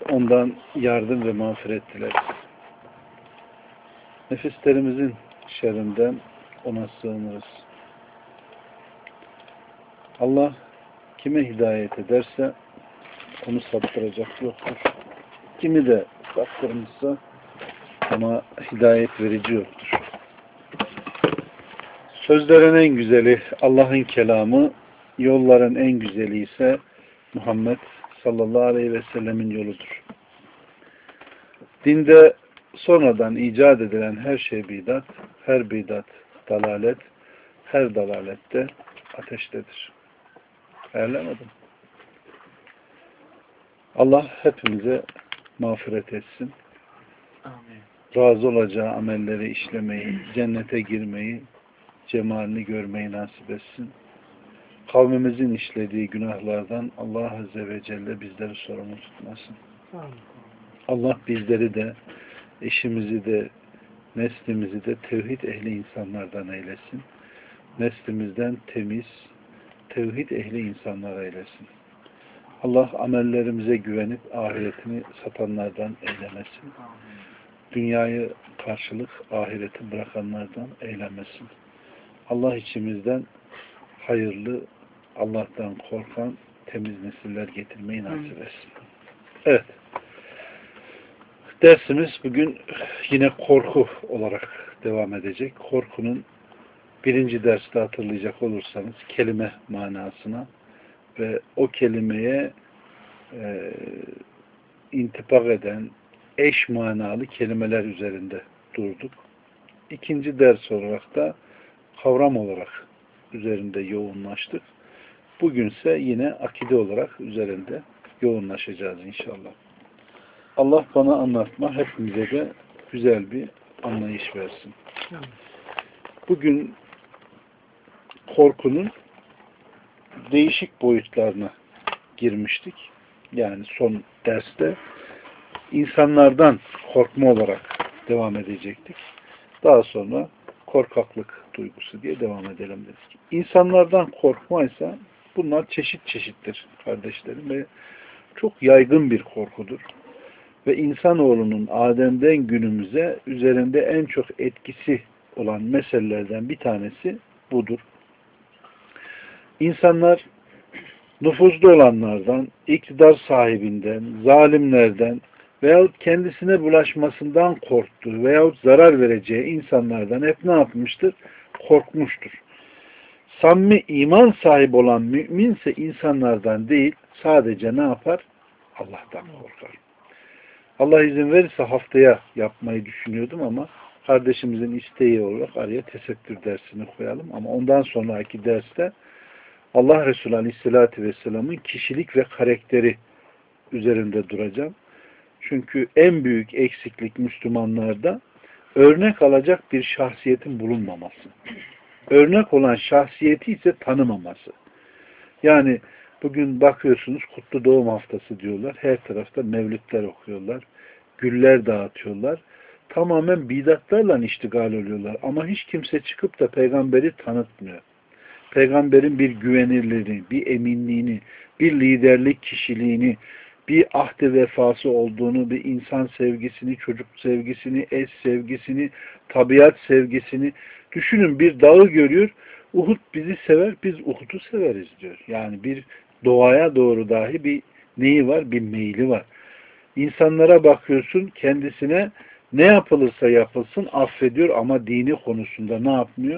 ondan yardım ve mağfiret dileriz. Nefislerimizin şerrinden ona sığınırız. Allah kime hidayet ederse onu saptıracak yoktur. Kimi de saptırmışsa ona hidayet verici yoktur. Sözlerin en güzeli Allah'ın kelamı, yolların en güzeli ise Muhammed sallallahu aleyhi ve sellemin yoludur. Dinde sonradan icat edilen her şey bidat, her bidat dalalet, her dalalette ateştedir. Ayarlamadım. Allah hepimize mağfiret etsin. Amin. Razı olacağı amelleri işlemeyi, cennete girmeyi, cemalini görmeyi nasip etsin. Kavmimizin işlediği günahlardan Allah Azze ve Celle bizleri sorumlu tutmasın. Allah bizleri de, eşimizi de, neslimizi de tevhid ehli insanlardan eylesin. Neslimizden temiz, tevhid ehli insanlar eylesin. Allah amellerimize güvenip ahiretini satanlardan eylemesin. Dünyayı karşılık ahireti bırakanlardan eylemesin. Allah içimizden hayırlı, Allah'tan korkan temiz nesiller getirmeyi nasip etsin. Evet. Dersimiz bugün yine korku olarak devam edecek. Korkunun birinci derste hatırlayacak olursanız kelime manasına ve o kelimeye intipak eden eş manalı kelimeler üzerinde durduk. İkinci ders olarak da kavram olarak üzerinde yoğunlaştık. Bugünse yine akide olarak üzerinde yoğunlaşacağız inşallah. Allah bana anlatma, hepimize de güzel bir anlayış versin. Bugün korkunun değişik boyutlarına girmiştik. Yani son derste insanlardan korkma olarak devam edecektik. Daha sonra korkaklık duygusu diye devam edelim dedik. İnsanlardan korkmaysa bunlar çeşit çeşittir kardeşlerim ve çok yaygın bir korkudur. Ve insanoğlunun Adem'den günümüze üzerinde en çok etkisi olan meselelerden bir tanesi budur. İnsanlar nüfuzlu olanlardan, iktidar sahibinden, zalimlerden veyahut kendisine bulaşmasından korktuğu veyahut zarar vereceği insanlardan hep ne yapmıştır? Korkmuştur. Samimi iman sahibi olan müminse insanlardan değil, sadece ne yapar? Allah'tan korkar. Allah izin verirse haftaya yapmayı düşünüyordum ama kardeşimizin isteği olarak araya tesettür dersini koyalım. Ama ondan sonraki derste Allah Resulü Aleyhisselatü Vesselam'ın kişilik ve karakteri üzerinde duracağım. Çünkü en büyük eksiklik Müslümanlarda örnek alacak bir şahsiyetin bulunmaması. Örnek olan şahsiyeti ise tanımaması. Yani bugün bakıyorsunuz Kutlu Doğum Haftası diyorlar. Her tarafta mevlütler okuyorlar. Güller dağıtıyorlar. Tamamen bidatlarla iştigal oluyorlar. Ama hiç kimse çıkıp da peygamberi tanıtmıyor. Peygamberin bir güvenirliğini, bir eminliğini, bir liderlik kişiliğini, bir ahde vefası olduğunu, bir insan sevgisini, çocuk sevgisini, eş sevgisini, tabiat sevgisini düşünün, bir dağı görüyor. Uhud bizi sever, biz Uhud'u severiz diyor. Yani bir doğaya doğru dahi bir neyi var? Bir meyli var. İnsanlara bakıyorsun, kendisine ne yapılırsa yapılsın affediyor ama dini konusunda ne yapmıyor?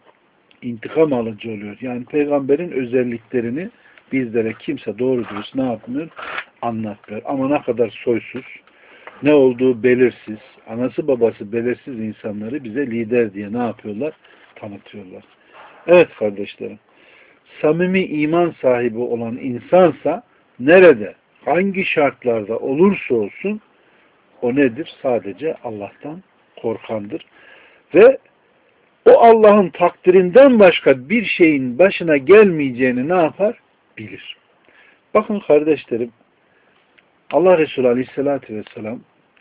İntikam alıcı oluyor. Yani peygamberin özelliklerini bizlere kimse doğru dürüst ne yapmıyor? Anlatmıyor. Ama ne kadar soysuz, ne olduğu belirsiz, anası babası belirsiz insanları bize lider diye ne yapıyorlar? Tanıtıyorlar. Evet kardeşlerim, samimi iman sahibi olan insansa nerede, hangi şartlarda olursa olsun o nedir? Sadece Allah'tan korkandır. Ve o Allah'ın takdirinden başka bir şeyin başına gelmeyeceğini ne yapar? Bilir. Bakın kardeşlerim, Allah Resulü Aleyhisselatü Vesselam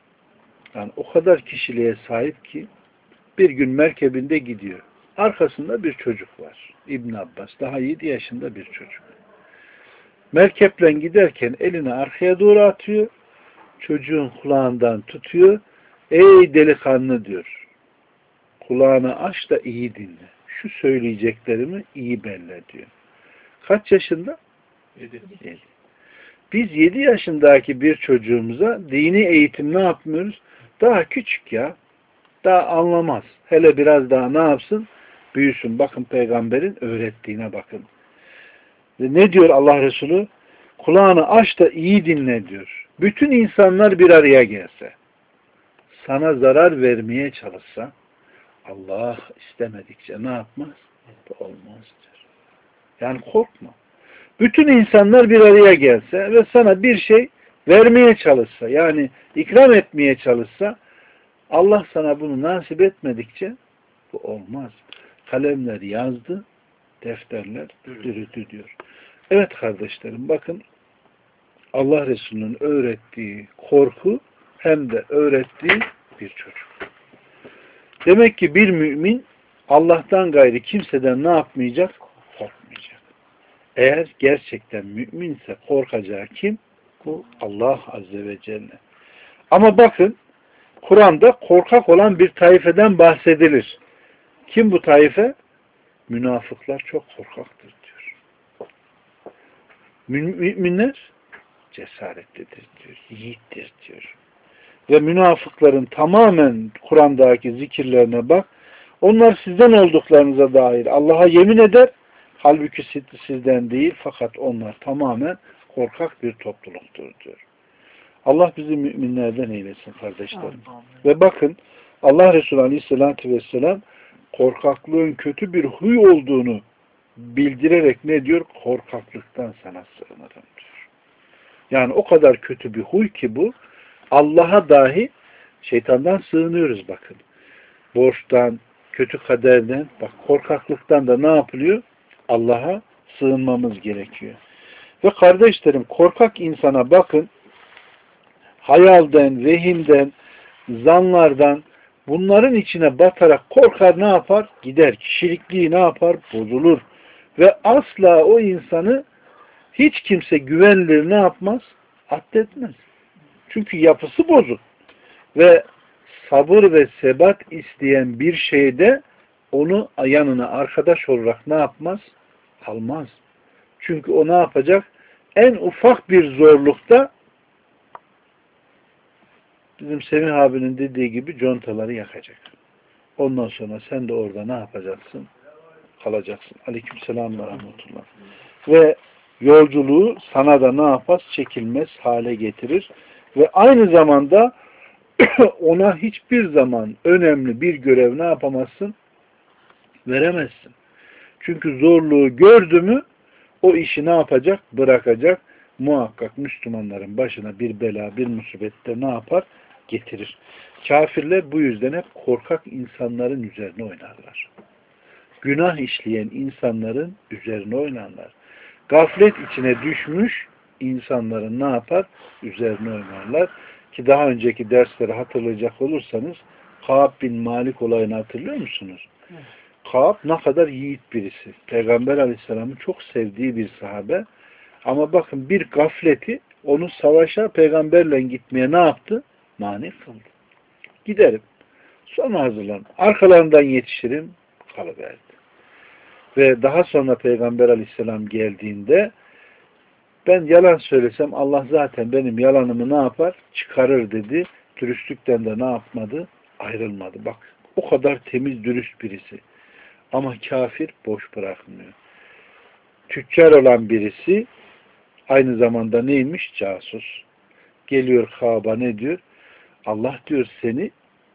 yani o kadar kişiliğe sahip ki bir gün merkebinde gidiyor. Arkasında bir çocuk var. İbn Abbas. Daha 7 yaşında bir çocuk. Merkeple giderken elini arkaya doğru atıyor. çocuğun kulağından tutuyor. Ey delikanlı diyor. Kulağını aç da iyi dinle. Şu söyleyeceklerimi iyi belli diyor. Kaç yaşında? 7. Biz 7 yaşındaki bir çocuğumuza dini eğitim ne yapmıyoruz? Daha küçük ya. Daha anlamaz. Hele biraz daha ne yapsın? Büyüsün. Bakın peygamberin öğrettiğine bakın. Ve ne diyor Allah Resulü? Kulağını aç da iyi dinle diyor. Bütün insanlar bir araya gelse, sana zarar vermeye çalışsa, Allah istemedikçe ne yapmaz? Olmaz diyor. Yani korkma. Bütün insanlar bir araya gelse ve sana bir şey vermeye çalışsa, yani ikram etmeye çalışsa, Allah sana bunu nasip etmedikçe bu olmaz. Kalemler yazdı, defterler dürüdü diyor. Evet kardeşlerim, bakın Allah Resulü'nün öğrettiği korku hem de öğrettiği bir çocuk. Demek ki bir mümin Allah'tan gayri kimseden ne yapmayacak? Korkmayacak. Eğer gerçekten müminse korkacağı kim? Bu Allah Azze ve Celle. Ama bakın Kur'an'da korkak olan bir taifeden bahsedilir. Kim bu taife? Münafıklar çok korkaktır diyor. Müminler cesaretlidir diyor, yiğittir diyor. Ve münafıkların tamamen Kur'an'daki zikirlerine bak. Onlar sizden olduklarınıza dair Allah'a yemin eder. Halbuki sizden değil, fakat onlar tamamen korkak bir topluluktur diyor. Allah bizi müminlerden eylesin kardeşlerim. Ve bakın Allah Resulü Aleyhisselatü Vesselam korkaklığın kötü bir huy olduğunu bildirerek ne diyor? Korkaklıktan sana sığınırım diyor. Yani o kadar kötü bir huy ki bu. Allah'a dahi şeytandan sığınıyoruz bakın. Borçtan, kötü kaderden, bak korkaklıktan da ne yapılıyor? Allah'a sığınmamız gerekiyor. Ve kardeşlerim korkak insana bakın, hayalden, vehimden, zanlardan, bunların içine batarak korkar ne yapar? Gider. Kişilikliği ne yapar? Bozulur. Ve asla o insanı hiç kimse güvenilir ne yapmaz? Addetmez. Çünkü yapısı bozuk. Ve sabır ve sebat isteyen bir şeyde onu yanına arkadaş olarak ne yapmaz? Almaz. Çünkü o ne yapacak? En ufak bir zorlukta bizim Semih abinin dediği gibi contaları yakacak. Ondan sonra sen de orada ne yapacaksın? Kalacaksın. Aleykümselam ve rahmetullah. Ve yolculuğu sana da ne yapar? Çekilmez hale getirir. Ve aynı zamanda ona hiçbir zaman önemli bir görev ne yapamazsın? Veremezsin. Çünkü zorluğu gördü mü o işi ne yapacak? Bırakacak. Muhakkak Müslümanların başına bir bela, bir musibette ne yapar? Getirir. Kafirler bu yüzden hep korkak insanların üzerine oynarlar. Günah işleyen insanların üzerine oynarlar. Gaflet içine düşmüş insanların ne yapar? Üzerine oynarlar. Ki daha önceki dersleri hatırlayacak olursanız Kâb bin Malik olayını hatırlıyor musunuz? Evet. Kâb ne kadar yiğit birisi. Peygamber Aleyhisselam'ın çok sevdiği bir sahabe. Ama bakın bir gafleti onu savaşa peygamberle gitmeye ne yaptı? Mani kıldı. Giderim. Sonra hazırlan. Arkalarından yetişirim. Kalıverdi. Ve daha sonra Peygamber Aleyhisselam geldiğinde ben yalan söylesem Allah zaten benim yalanımı ne yapar? Çıkarır dedi. Dürüstlükten de ne yapmadı? Ayrılmadı. Bak o kadar temiz dürüst birisi. Ama kafir boş bırakmıyor. Tüccar olan birisi aynı zamanda neymiş? Casus. Geliyor Kaab'a ne diyor? Allah diyor seni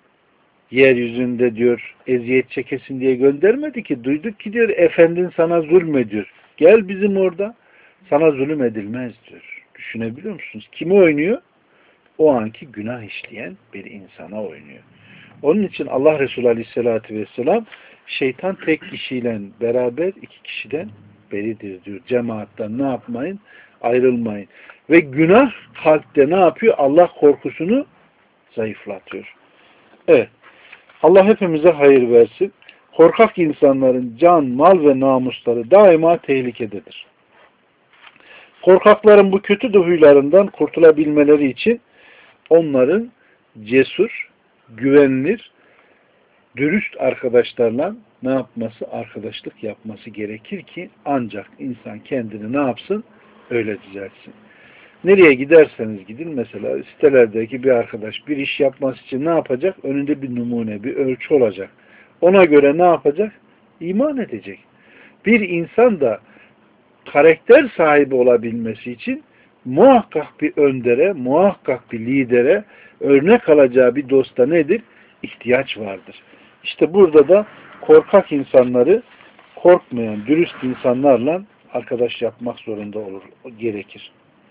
yeryüzünde diyor eziyet çekesin diye göndermedi ki. Duyduk ki diyor efendin sana zulmediyor. Gel bizim orada. Sana zulüm edilmez diyor. Düşünebiliyor musunuz? Kimi oynuyor? O anki günah işleyen bir insana oynuyor. Onun için Allah Resulü Aleyhisselatü Vesselam şeytan tek kişiyle beraber iki kişiden beridir diyor. Cemaatten ne yapmayın? Ayrılmayın. Ve günah kalpte ne yapıyor? Allah korkusunu zayıflatıyor. Evet. Allah hepimize hayır versin. Korkak insanların can, mal ve namusları daima tehlikededir. Korkakların bu kötü huylarından kurtulabilmeleri için onların cesur, güvenilir, dürüst arkadaşlarla ne yapması? Arkadaşlık yapması gerekir ki ancak insan kendini ne yapsın? Öyle düzeltsin. Nereye giderseniz gidin, mesela sitelerdeki bir arkadaş bir iş yapması için ne yapacak? Önünde bir numune, bir ölçü olacak. Ona göre ne yapacak? İman edecek. Bir insan da karakter sahibi olabilmesi için muhakkak bir öndere, muhakkak bir lidere, örnek alacağı bir dosta nedir? İhtiyaç vardır. İşte burada da korkak insanları korkmayan, dürüst insanlarla arkadaş yapmak zorunda olur, gerekir.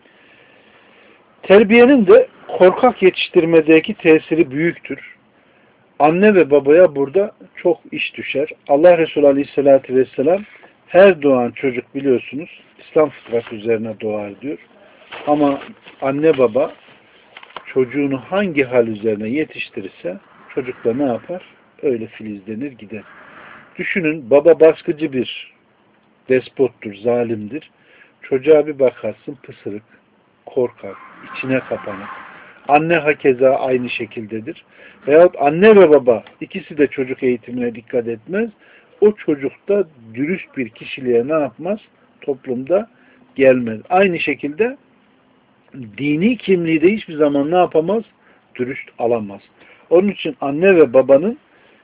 Terbiyenin de korkak yetiştirmedeki tesiri büyüktür. Anne ve babaya burada çok iş düşer. Allah Resulü Aleyhisselatü Vesselam her doğan çocuk biliyorsunuz İslam fıtratı üzerine doğar diyor. Ama anne baba çocuğunu hangi hal üzerine yetiştirirse çocuk da ne yapar? Öyle filizlenir gider. Düşünün, baba baskıcı bir despottur, zalimdir. Çocuğa bir bakarsın pısırık, korkak, içine kapanık. Anne hakeza aynı şekildedir. Veyahut anne ve baba ikisi de çocuk eğitimine dikkat etmez. O çocuk da dürüst bir kişiliğe ne yapmaz? Toplumda gelmez. Aynı şekilde dini kimliği de hiçbir zaman ne yapamaz? Dürüst alamaz. Onun için anne ve babanın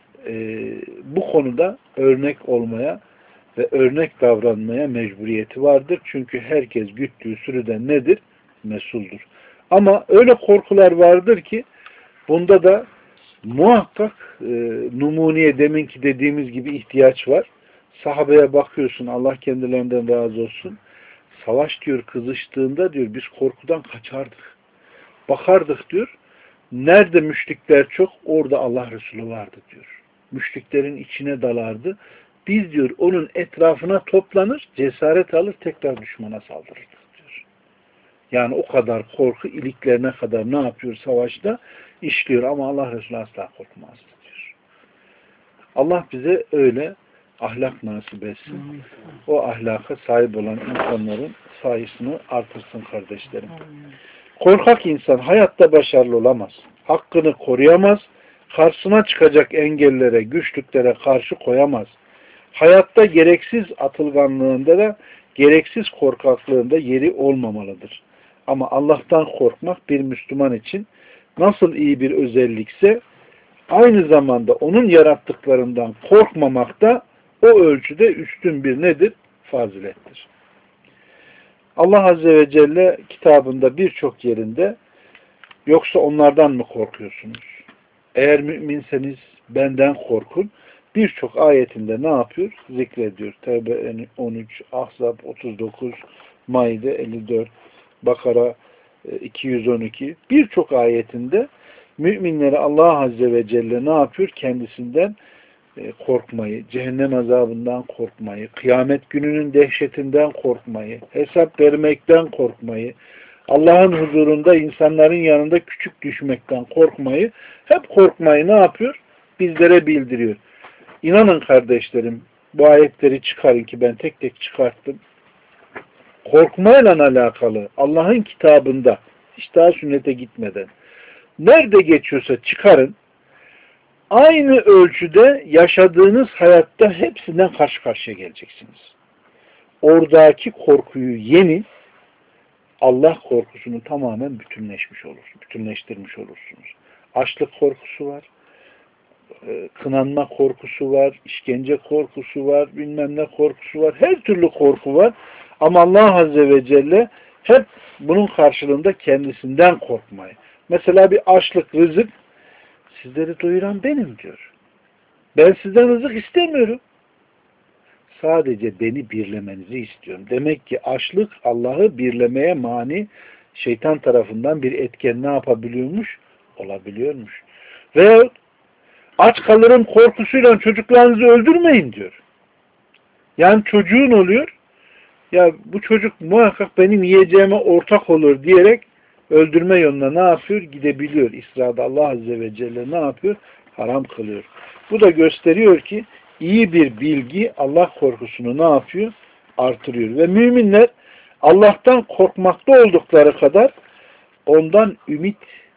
bu konuda örnek olmaya ve örnek davranmaya mecburiyeti vardır. Çünkü herkes güttüğü sürüden nedir? Mesuldur. Ama öyle korkular vardır ki bunda da muhakkak numuniye, deminki dediğimiz gibi ihtiyaç var. Sahabeye bakıyorsun, Allah kendilerinden razı olsun. Savaş diyor kızıştığında diyor biz korkudan kaçardık. Bakardık diyor. Nerede müşrikler çok, orada Allah Resulü vardı diyor. Müşriklerin içine dalardı. Biz diyor onun etrafına toplanır, cesaret alır, tekrar düşmana saldırırdık diyor. Yani o kadar korku iliklerine kadar ne yapıyor savaşta? İşliyor ama Allah Resulü asla korkmazdı diyor. Allah bize öyle ahlak nasip etsin. O ahlaka sahip olan insanların sayısını artırsın kardeşlerim. Korkak insan hayatta başarılı olamaz. Hakkını koruyamaz. Karşısına çıkacak engellere, güçlüklere karşı koyamaz. Hayatta gereksiz atılganlığında da gereksiz korkaklığında yeri olmamalıdır. Ama Allah'tan korkmak bir Müslüman için nasıl iyi bir özellikse aynı zamanda onun yarattıklarından korkmamak da o ölçüde üstün bir nedir? Fazilettir. Allah Azze ve Celle kitabında birçok yerinde yoksa onlardan mı korkuyorsunuz? Eğer müminseniz benden korkun. Birçok ayetinde ne yapıyor? Zikrediyor. Tevbe 13, Ahzab 39, Maide 54, Bakara 212. Birçok ayetinde müminleri Allah Azze ve Celle ne yapıyor? Kendisinden korkmayı, cehennem azabından korkmayı, kıyamet gününün dehşetinden korkmayı, hesap vermekten korkmayı, Allah'ın huzurunda insanların yanında küçük düşmekten korkmayı, hep korkmayı ne yapıyor? Bizlere bildiriyor. İnanın kardeşlerim, bu ayetleri çıkarın ki ben tek tek çıkarttım. Korkmayla alakalı Allah'ın kitabında hiç daha sünnete gitmeden nerede geçiyorsa çıkarın. Aynı ölçüde yaşadığınız hayatta hepsinden karşı karşıya geleceksiniz. Oradaki korkuyu yenin, Allah korkusunu tamamen bütünleştirmiş olursunuz. Açlık korkusu var, kınanma korkusu var, işkence korkusu var, bilmem ne korkusu var, her türlü korku var. Ama Allah Azze ve Celle hep bunun karşılığında kendisinden korkmayı. Mesela bir açlık, rızık, sizleri doyuran benim diyor. Ben sizden rızık istemiyorum. Sadece beni birlemenizi istiyorum. Demek ki açlık Allah'ı birlemeye mani, şeytan tarafından bir etken ne yapabiliyormuş? Olabiliyormuş. Veyahut aç kalırım korkusuyla çocuklarınızı öldürmeyin diyor. Yani çocuğun oluyor. Ya bu çocuk muhakkak benim yiyeceğime ortak olur diyerek öldürme yoluna ne yapıyor? Gidebiliyor. İsra'da Allah Azze ve Celle ne yapıyor? Haram kılıyor. Bu da gösteriyor ki iyi bir bilgi Allah korkusunu ne yapıyor? Artırıyor. Ve müminler Allah'tan korkmakta oldukları kadar ondan ümit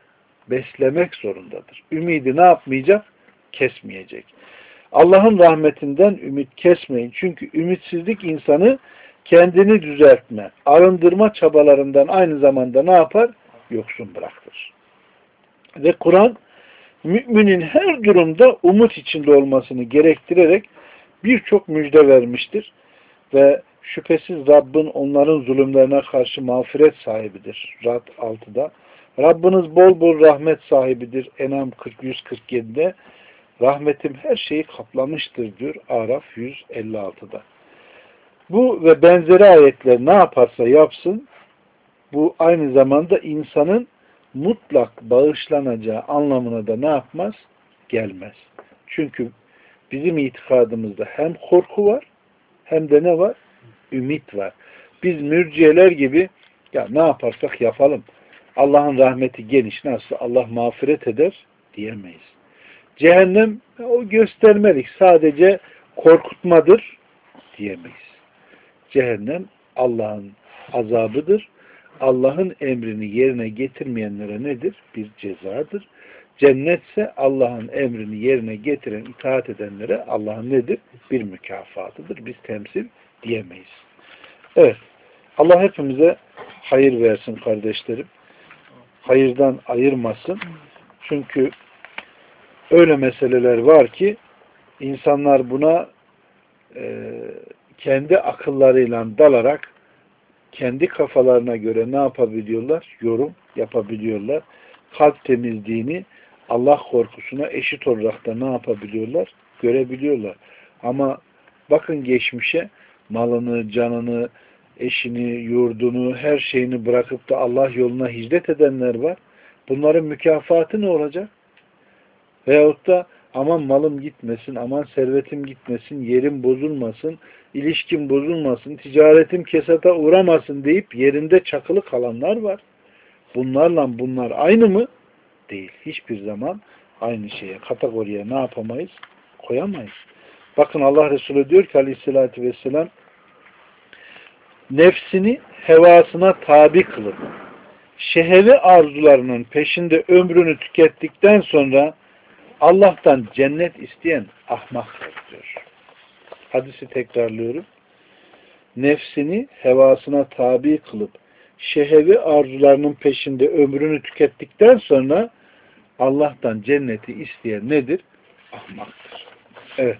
beslemek zorundadır. Ümidi ne yapmayacak? Kesmeyecek. Allah'ın rahmetinden ümit kesmeyin. Çünkü ümitsizlik insanı kendini düzeltme, arındırma çabalarından aynı zamanda ne yapar? Yoksun bırakır. Ve Kur'an müminin her durumda umut içinde olmasını gerektirerek birçok müjde vermiştir. Ve şüphesiz Rabbin onların zulümlerine karşı mağfiret sahibidir. Ra'd 6'da. Rabbiniz bol bol rahmet sahibidir. En'am 147'de. Rahmetim her şeyi kaplamıştır diyor. Araf 156'da. Bu ve benzeri ayetler ne yaparsa yapsın, bu aynı zamanda insanın mutlak bağışlanacağı anlamına da ne yapmaz? Gelmez. Çünkü bizim itikadımızda hem korku var, hem de ne var? Ümit var. Biz mürciyeler gibi ya ne yaparsak yapalım, Allah'ın rahmeti geniş, nasıl Allah mağfiret eder diyemeyiz. Cehennem o göstermelik, sadece korkutmadır diyemeyiz. Cehennem Allah'ın azabıdır. Allah'ın emrini yerine getirmeyenlere nedir? Bir cezadır. Cennetse Allah'ın emrini yerine getiren, itaat edenlere Allah'ın nedir? Bir mükafatıdır. Biz temsil diyemeyiz. Evet. Allah hepimize hayır versin kardeşlerim. Hayırdan ayırmasın. Çünkü öyle meseleler var ki insanlar buna kendi akıllarıyla dalarak kendi kafalarına göre ne yapabiliyorlar? Yorum yapabiliyorlar. Kalp temizliğini Allah korkusuna eşit olarak da ne yapabiliyorlar? Görebiliyorlar. Ama bakın geçmişe malını, canını, eşini, yurdunu, her şeyini bırakıp da Allah yoluna hicret edenler var. Bunların mükafatı ne olacak? Veyahut da aman malım gitmesin, aman servetim gitmesin, yerim bozulmasın, ilişkim bozulmasın, ticaretim kesata uğramasın deyip yerinde çakılı kalanlar var. Bunlarla bunlar aynı mı? Değil. Hiçbir zaman aynı şeye, kategoriye ne yapamayız? Koyamayız. Bakın Allah Resulü diyor ki aleyhissalatü vesselam, nefsini hevasına tabi kılıp şehevi arzularının peşinde ömrünü tükettikten sonra Allah'tan cennet isteyen ahmaktır diyor. Hadisi tekrarlıyorum. Nefsini hevasına tabi kılıp şehevi arzularının peşinde ömrünü tükettikten sonra Allah'tan cenneti isteyen nedir? Ahmaktır. Evet.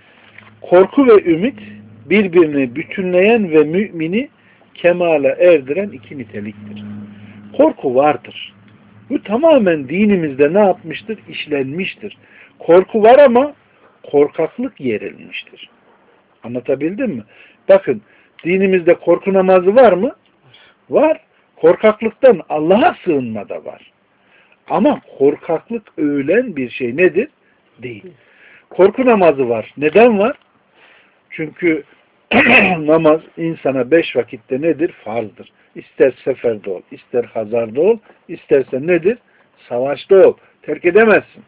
Korku ve ümit birbirini bütünleyen ve mümini kemale erdiren iki niteliktir. Korku vardır. Bu tamamen dinimizde ne yapmıştır? İşlenmiştir. Korku var ama korkaklık yerilmiştir. Anlatabildim mi? Bakın, dinimizde korku namazı var mı? Var. Korkaklıktan Allah'a sığınma da var. Ama korkaklık övülen bir şey nedir? Değil. Korku namazı var. Neden var? Çünkü namaz insana 5 vakitte nedir? Farzdır. İster seferde ol, ister hazarda ol, isterse nedir? Savaşta ol. Terk edemezsin.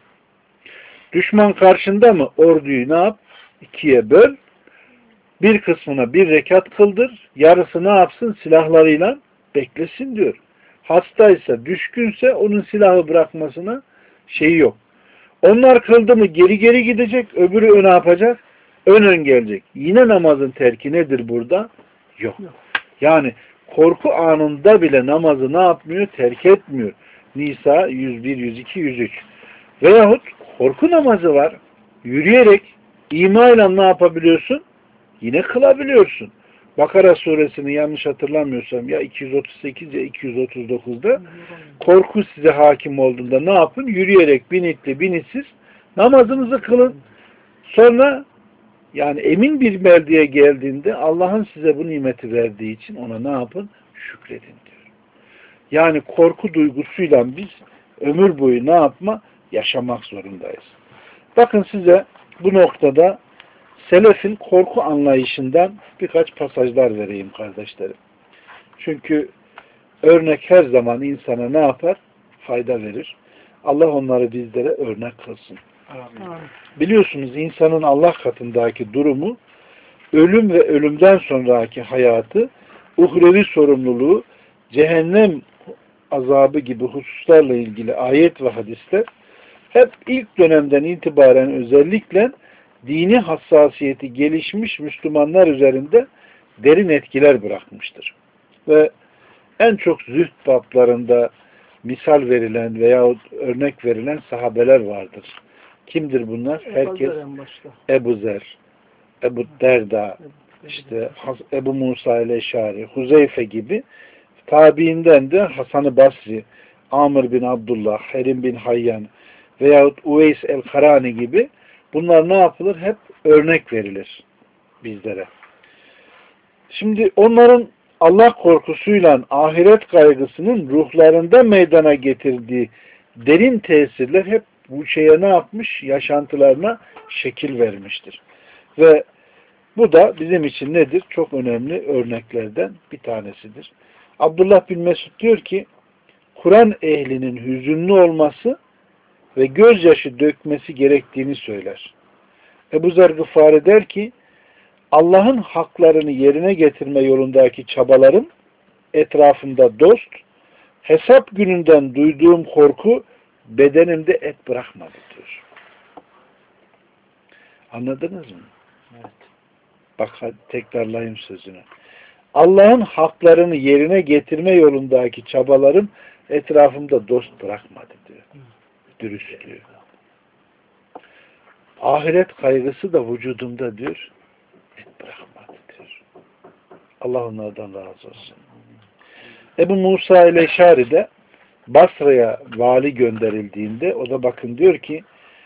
Düşman karşında mı? Orduyu ne yap? 2'ye böl. Bir kısmına bir rekat kıldır. Yarısı ne yapsın? Silahlarıyla beklesin diyor. Hastaysa, düşkünse onun silahı bırakmasına şeyi yok. Onlar kıldı mı geri geri gidecek, öbürü ne yapacak? Ön gelecek. Yine namazın terki nedir burada? Yok. Yani korku anında bile namazı ne yapmıyor? Terk etmiyor. Nisa 101, 102, 103. Veyahut korku namazı var. Yürüyerek imayla ne yapabiliyorsun? Yine kılabiliyorsun. Bakara suresini yanlış hatırlamıyorsam ya 238 ya 239'da korku size hakim olduğunda ne yapın? Yürüyerek binitli binitsiz namazınızı kılın. Sonra yani emin bir mevdiye geldiğinde Allah'ın size bu nimeti verdiği için ona ne yapın? Şükredin diyor. Yani korku duygusuyla biz ömür boyu ne yapma? Yaşamak zorundayız. Bakın size bu noktada selefin korku anlayışından birkaç pasajlar vereyim kardeşlerim. Çünkü örnek her zaman insana ne yapar? Fayda verir. Allah onları bizlere örnek kılsın. Amin. Biliyorsunuz insanın Allah katındaki durumu, ölüm ve ölümden sonraki hayatı, uhrevi sorumluluğu, cehennem azabı gibi hususlarla ilgili ayet ve hadisler hep ilk dönemden itibaren özellikle dini hassasiyeti gelişmiş Müslümanlar üzerinde derin etkiler bırakmıştır. Ve en çok zühd bablarında misal verilen veyahut örnek verilen sahabeler vardır. Kimdir bunlar? Herkes Ebu Zer, Ebu Derda, işte Ebu Musa el-Eşari, Huzeyfe gibi, tabiinden de Hasan-ı Basri, Amr bin Abdullah, Herim bin Hayyan veyahut Uveys el-Karani gibi, bunlar ne yapılır? Hep örnek verilir bizlere. Şimdi onların Allah korkusuyla ahiret kaygısının ruhlarında meydana getirdiği derin tesirler hep bu şeye ne yapmış? Yaşantılarına şekil vermiştir. Ve bu da bizim için nedir? Çok önemli örneklerden bir tanesidir. Abdullah bin Mesud diyor ki, Kur'an ehlinin hüzünlü olması ve gözyaşı dökmesi gerektiğini söyler. Ebu Zer Gıfari der ki, Allah'ın haklarını yerine getirme yolundaki çabalarım etrafımda dost, hesap gününden duyduğum korku bedenimde et bırakmadı diyor. Anladınız mı? Evet. Bak hadi tekrarlayayım sözünü. Allah'ın haklarını yerine getirme yolundaki çabalarım etrafımda dost bırakmadı diyor. Dürüstlüğü. Ahiret kaygısı da vücudumda diyor, et bırakmadı diyor. Allah onlardan razı olsun. Ebu Musa el-Eşari de Basra'ya vali gönderildiğinde o da bakın diyor ki,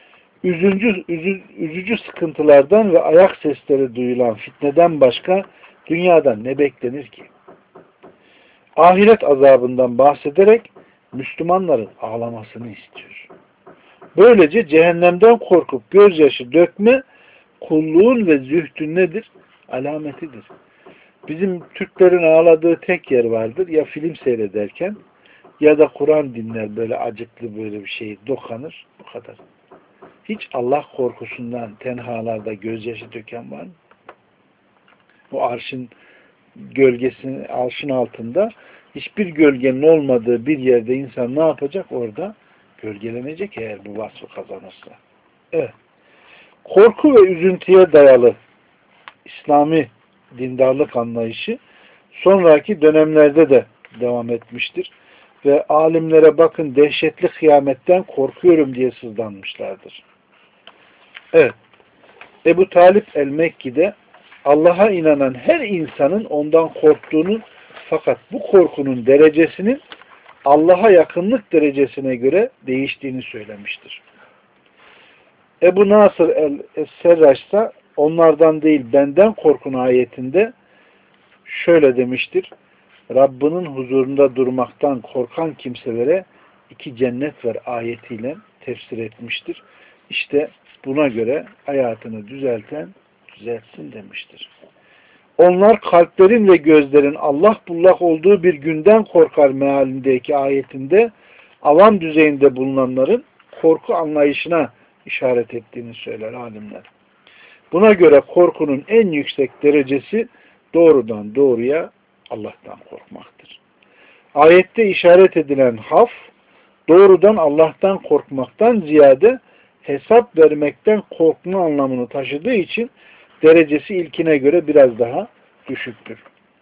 üzücü sıkıntılardan ve ayak sesleri duyulan fitneden başka dünyadan ne beklenir ki? Ahiret azabından bahsederek Müslümanların ağlamasını istiyor. Böylece cehennemden korkup gözyaşı dökme kulluğun ve zühdün nedir? Alametidir. Bizim Türklerin ağladığı tek yer vardır. Ya film seyrederken ya da Kur'an dinler, böyle acıklı böyle bir şey dokanır. Bu kadar. Hiç Allah korkusundan tenhalarda gözyaşı döken var mı? Bu arşın gölgesinin, arşın altında hiçbir gölgenin olmadığı bir yerde insan ne yapacak? Orada gölgelenecek eğer bu vasfı kazanırsa. Evet. Korku ve üzüntüye dayalı İslami dindarlık anlayışı sonraki dönemlerde de devam etmiştir. Ve alimlere bakın dehşetli kıyametten korkuyorum diye sızlanmışlardır. Evet. Ebu Talip el-Mekki'de Allah'a inanan her insanın ondan korktuğunu, fakat bu korkunun derecesinin Allah'a yakınlık derecesine göre değiştiğini söylemiştir. Ebu Nasır el-Serraç ise onlardan değil benden korkun ayetinde şöyle demiştir. Rabbinin huzurunda durmaktan korkan kimselere 2 cennet var ayetiyle tefsir etmiştir. İşte buna göre hayatını düzeltsin demiştir. Onlar kalplerin ve gözlerin Allah bullak olduğu bir günden korkar mealindeki ayetinde avam düzeyinde bulunanların korku anlayışına işaret ettiğini söyler alimler. Buna göre korkunun en yüksek derecesi doğrudan doğruya Allah'tan korkmaktır. Ayette işaret edilen haf, doğrudan Allah'tan korkmaktan ziyade hesap vermekten korkma anlamını taşıdığı için derecesi ilkine göre biraz daha düşüktür.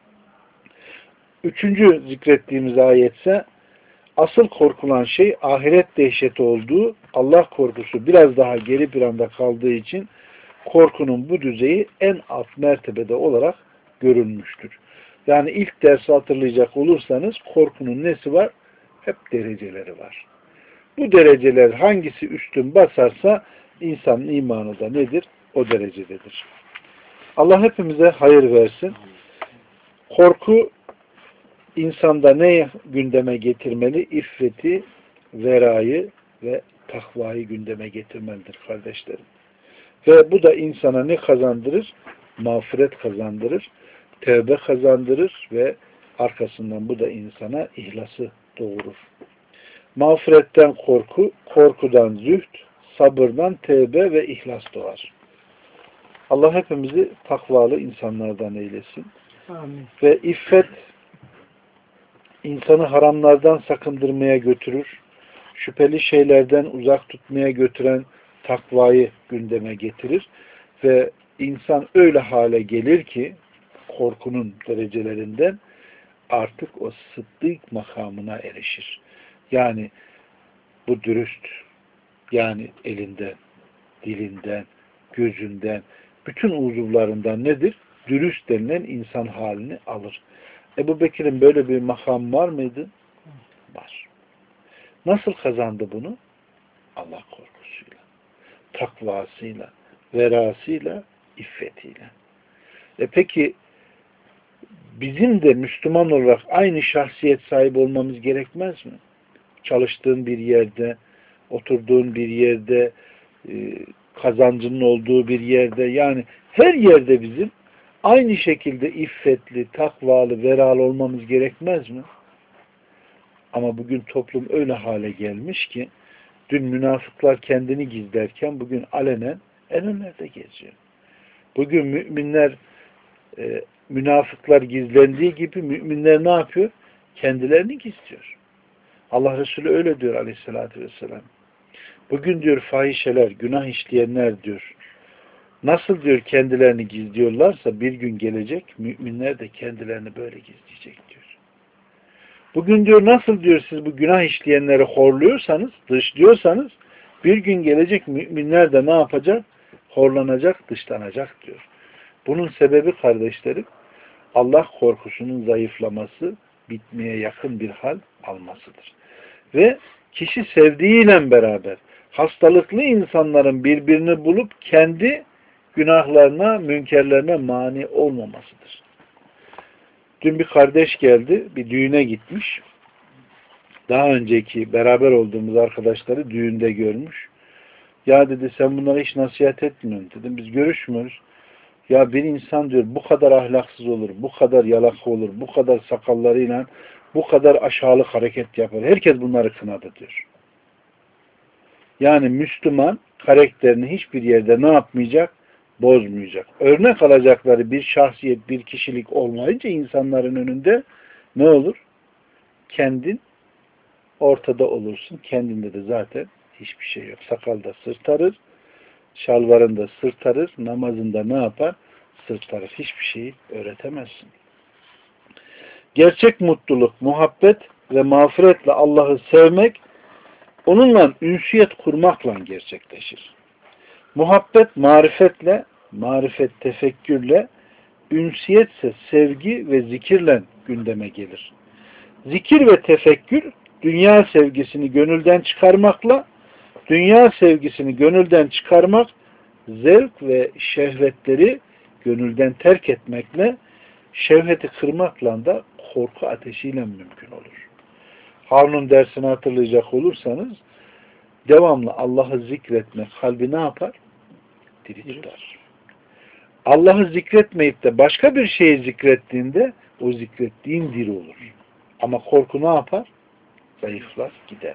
3. zikrettiğimiz ayetse asıl korkulan şey ahiret dehşeti olduğu, Allah korkusu biraz daha geri planda kaldığı için korkunun bu düzeyi en alt mertebede olarak görülmüştür. Yani ilk dersi hatırlayacak olursanız korkunun nesi var? Hep dereceleri var. Bu dereceler hangisi üstün basarsa insanın imanı da nedir? O derecededir. Allah hepimize hayır versin. Korku insanda ne gündeme getirmeli? İffeti, verayı ve takvayı gündeme getirmelidir kardeşlerim. Ve bu da insana ne kazandırır? Mağfiret kazandırır, tevbe kazandırır ve arkasından bu da insana ihlası doğurur. Mağfiretten korku, korkudan zühd, sabırdan tevbe ve ihlas doğar. Allah hepimizi takvalı insanlardan eylesin. Amin. Ve iffet insanı haramlardan sakındırmaya götürür. Şüpheli şeylerden uzak tutmaya götüren takvayı gündeme getirir. Ve insan öyle hale gelir ki korkunun derecelerinden artık o sıddık makamına erişir. Yani bu dürüst, yani elinden, dilinden, gözünden, bütün uzuvlarından nedir? Dürüst denilen insan halini alır. Ebu Bekir'in böyle bir makam var mıydı? Var. Nasıl kazandı bunu? Allah korkusuyla, takvasıyla, verasıyla, iffetiyle. Peki bizim de Müslüman olarak aynı şahsiyet sahibi olmamız gerekmez mi? Çalıştığın bir yerde, oturduğun bir yerde, kazancının olduğu bir yerde, yani her yerde bizim aynı şekilde iffetli, takvalı, veralı olmamız gerekmez mi? Ama bugün toplum öyle hale gelmiş ki dün münafıklar kendini gizlerken bugün alenen en önlerde geziyor. Bugün müminler münafıklar gizlendiği gibi müminler ne yapıyor? Kendilerini gizliyor. Allah Resulü öyle diyor aleyhissalatü vesselam. Bugün diyor fahişeler, günah işleyenler diyor. Nasıl diyor kendilerini gizliyorlarsa bir gün gelecek müminler de kendilerini böyle gizleyecek diyor. Bugün diyor nasıl diyor siz bu günah işleyenleri horluyorsanız, dışlıyorsanız bir gün gelecek müminler de ne yapacak? Horlanacak, dışlanacak diyor. Bunun sebebi kardeşlerim Allah korkusunun zayıflaması, bitmeye yakın bir hal almasıdır. Ve kişi sevdiğiyle beraber hastalıklı insanların birbirini bulup kendi günahlarına, münkerlerine mani olmamasıdır. Dün bir kardeş geldi, bir düğüne gitmiş. Daha önceki beraber olduğumuz arkadaşları düğünde görmüş. Ya dedi sen bunlara hiç nasihat etmiyorsun dedim. Biz görüşmüyoruz. Ya bir insan diyor bu kadar ahlaksız olur, bu kadar yalaka olur, bu kadar sakallarıyla bu kadar aşağılık hareket yapar. Herkes bunları kınadı diyor. Yani Müslüman karakterini hiçbir yerde ne yapmayacak? Bozmayacak. Örnek alacakları bir şahsiyet, bir kişilik olmayınca insanların önünde ne olur? Kendin ortada olursun. Kendinde de zaten hiçbir şey yok. Sakalda sırtarır, şalvarında sırtarır, namazında ne yapar? Sırtarır. Hiçbir şeyi öğretemezsin. Gerçek mutluluk, muhabbet ve mağfiretle Allah'ı sevmek, onunla ünsiyet kurmakla gerçekleşir. Muhabbet marifetle, marifet tefekkürle, ünsiyetse sevgi ve zikirle gündeme gelir. Zikir ve tefekkür, dünya sevgisini gönülden çıkarmakla, dünya sevgisini gönülden çıkarmak, zevk ve şehvetleri gönülden terk etmekle, şehveti kırmakla da korku ateşiyle mümkün olur. Harun'un dersini hatırlayacak olursanız, devamlı Allah'ı zikretmek kalbi ne yapar? Diri tutar. Allah'ı zikretmeyip de başka bir şeyi zikrettiğinde o zikrettiğin diri olur. Ama korku ne yapar? Zayıflar, gider.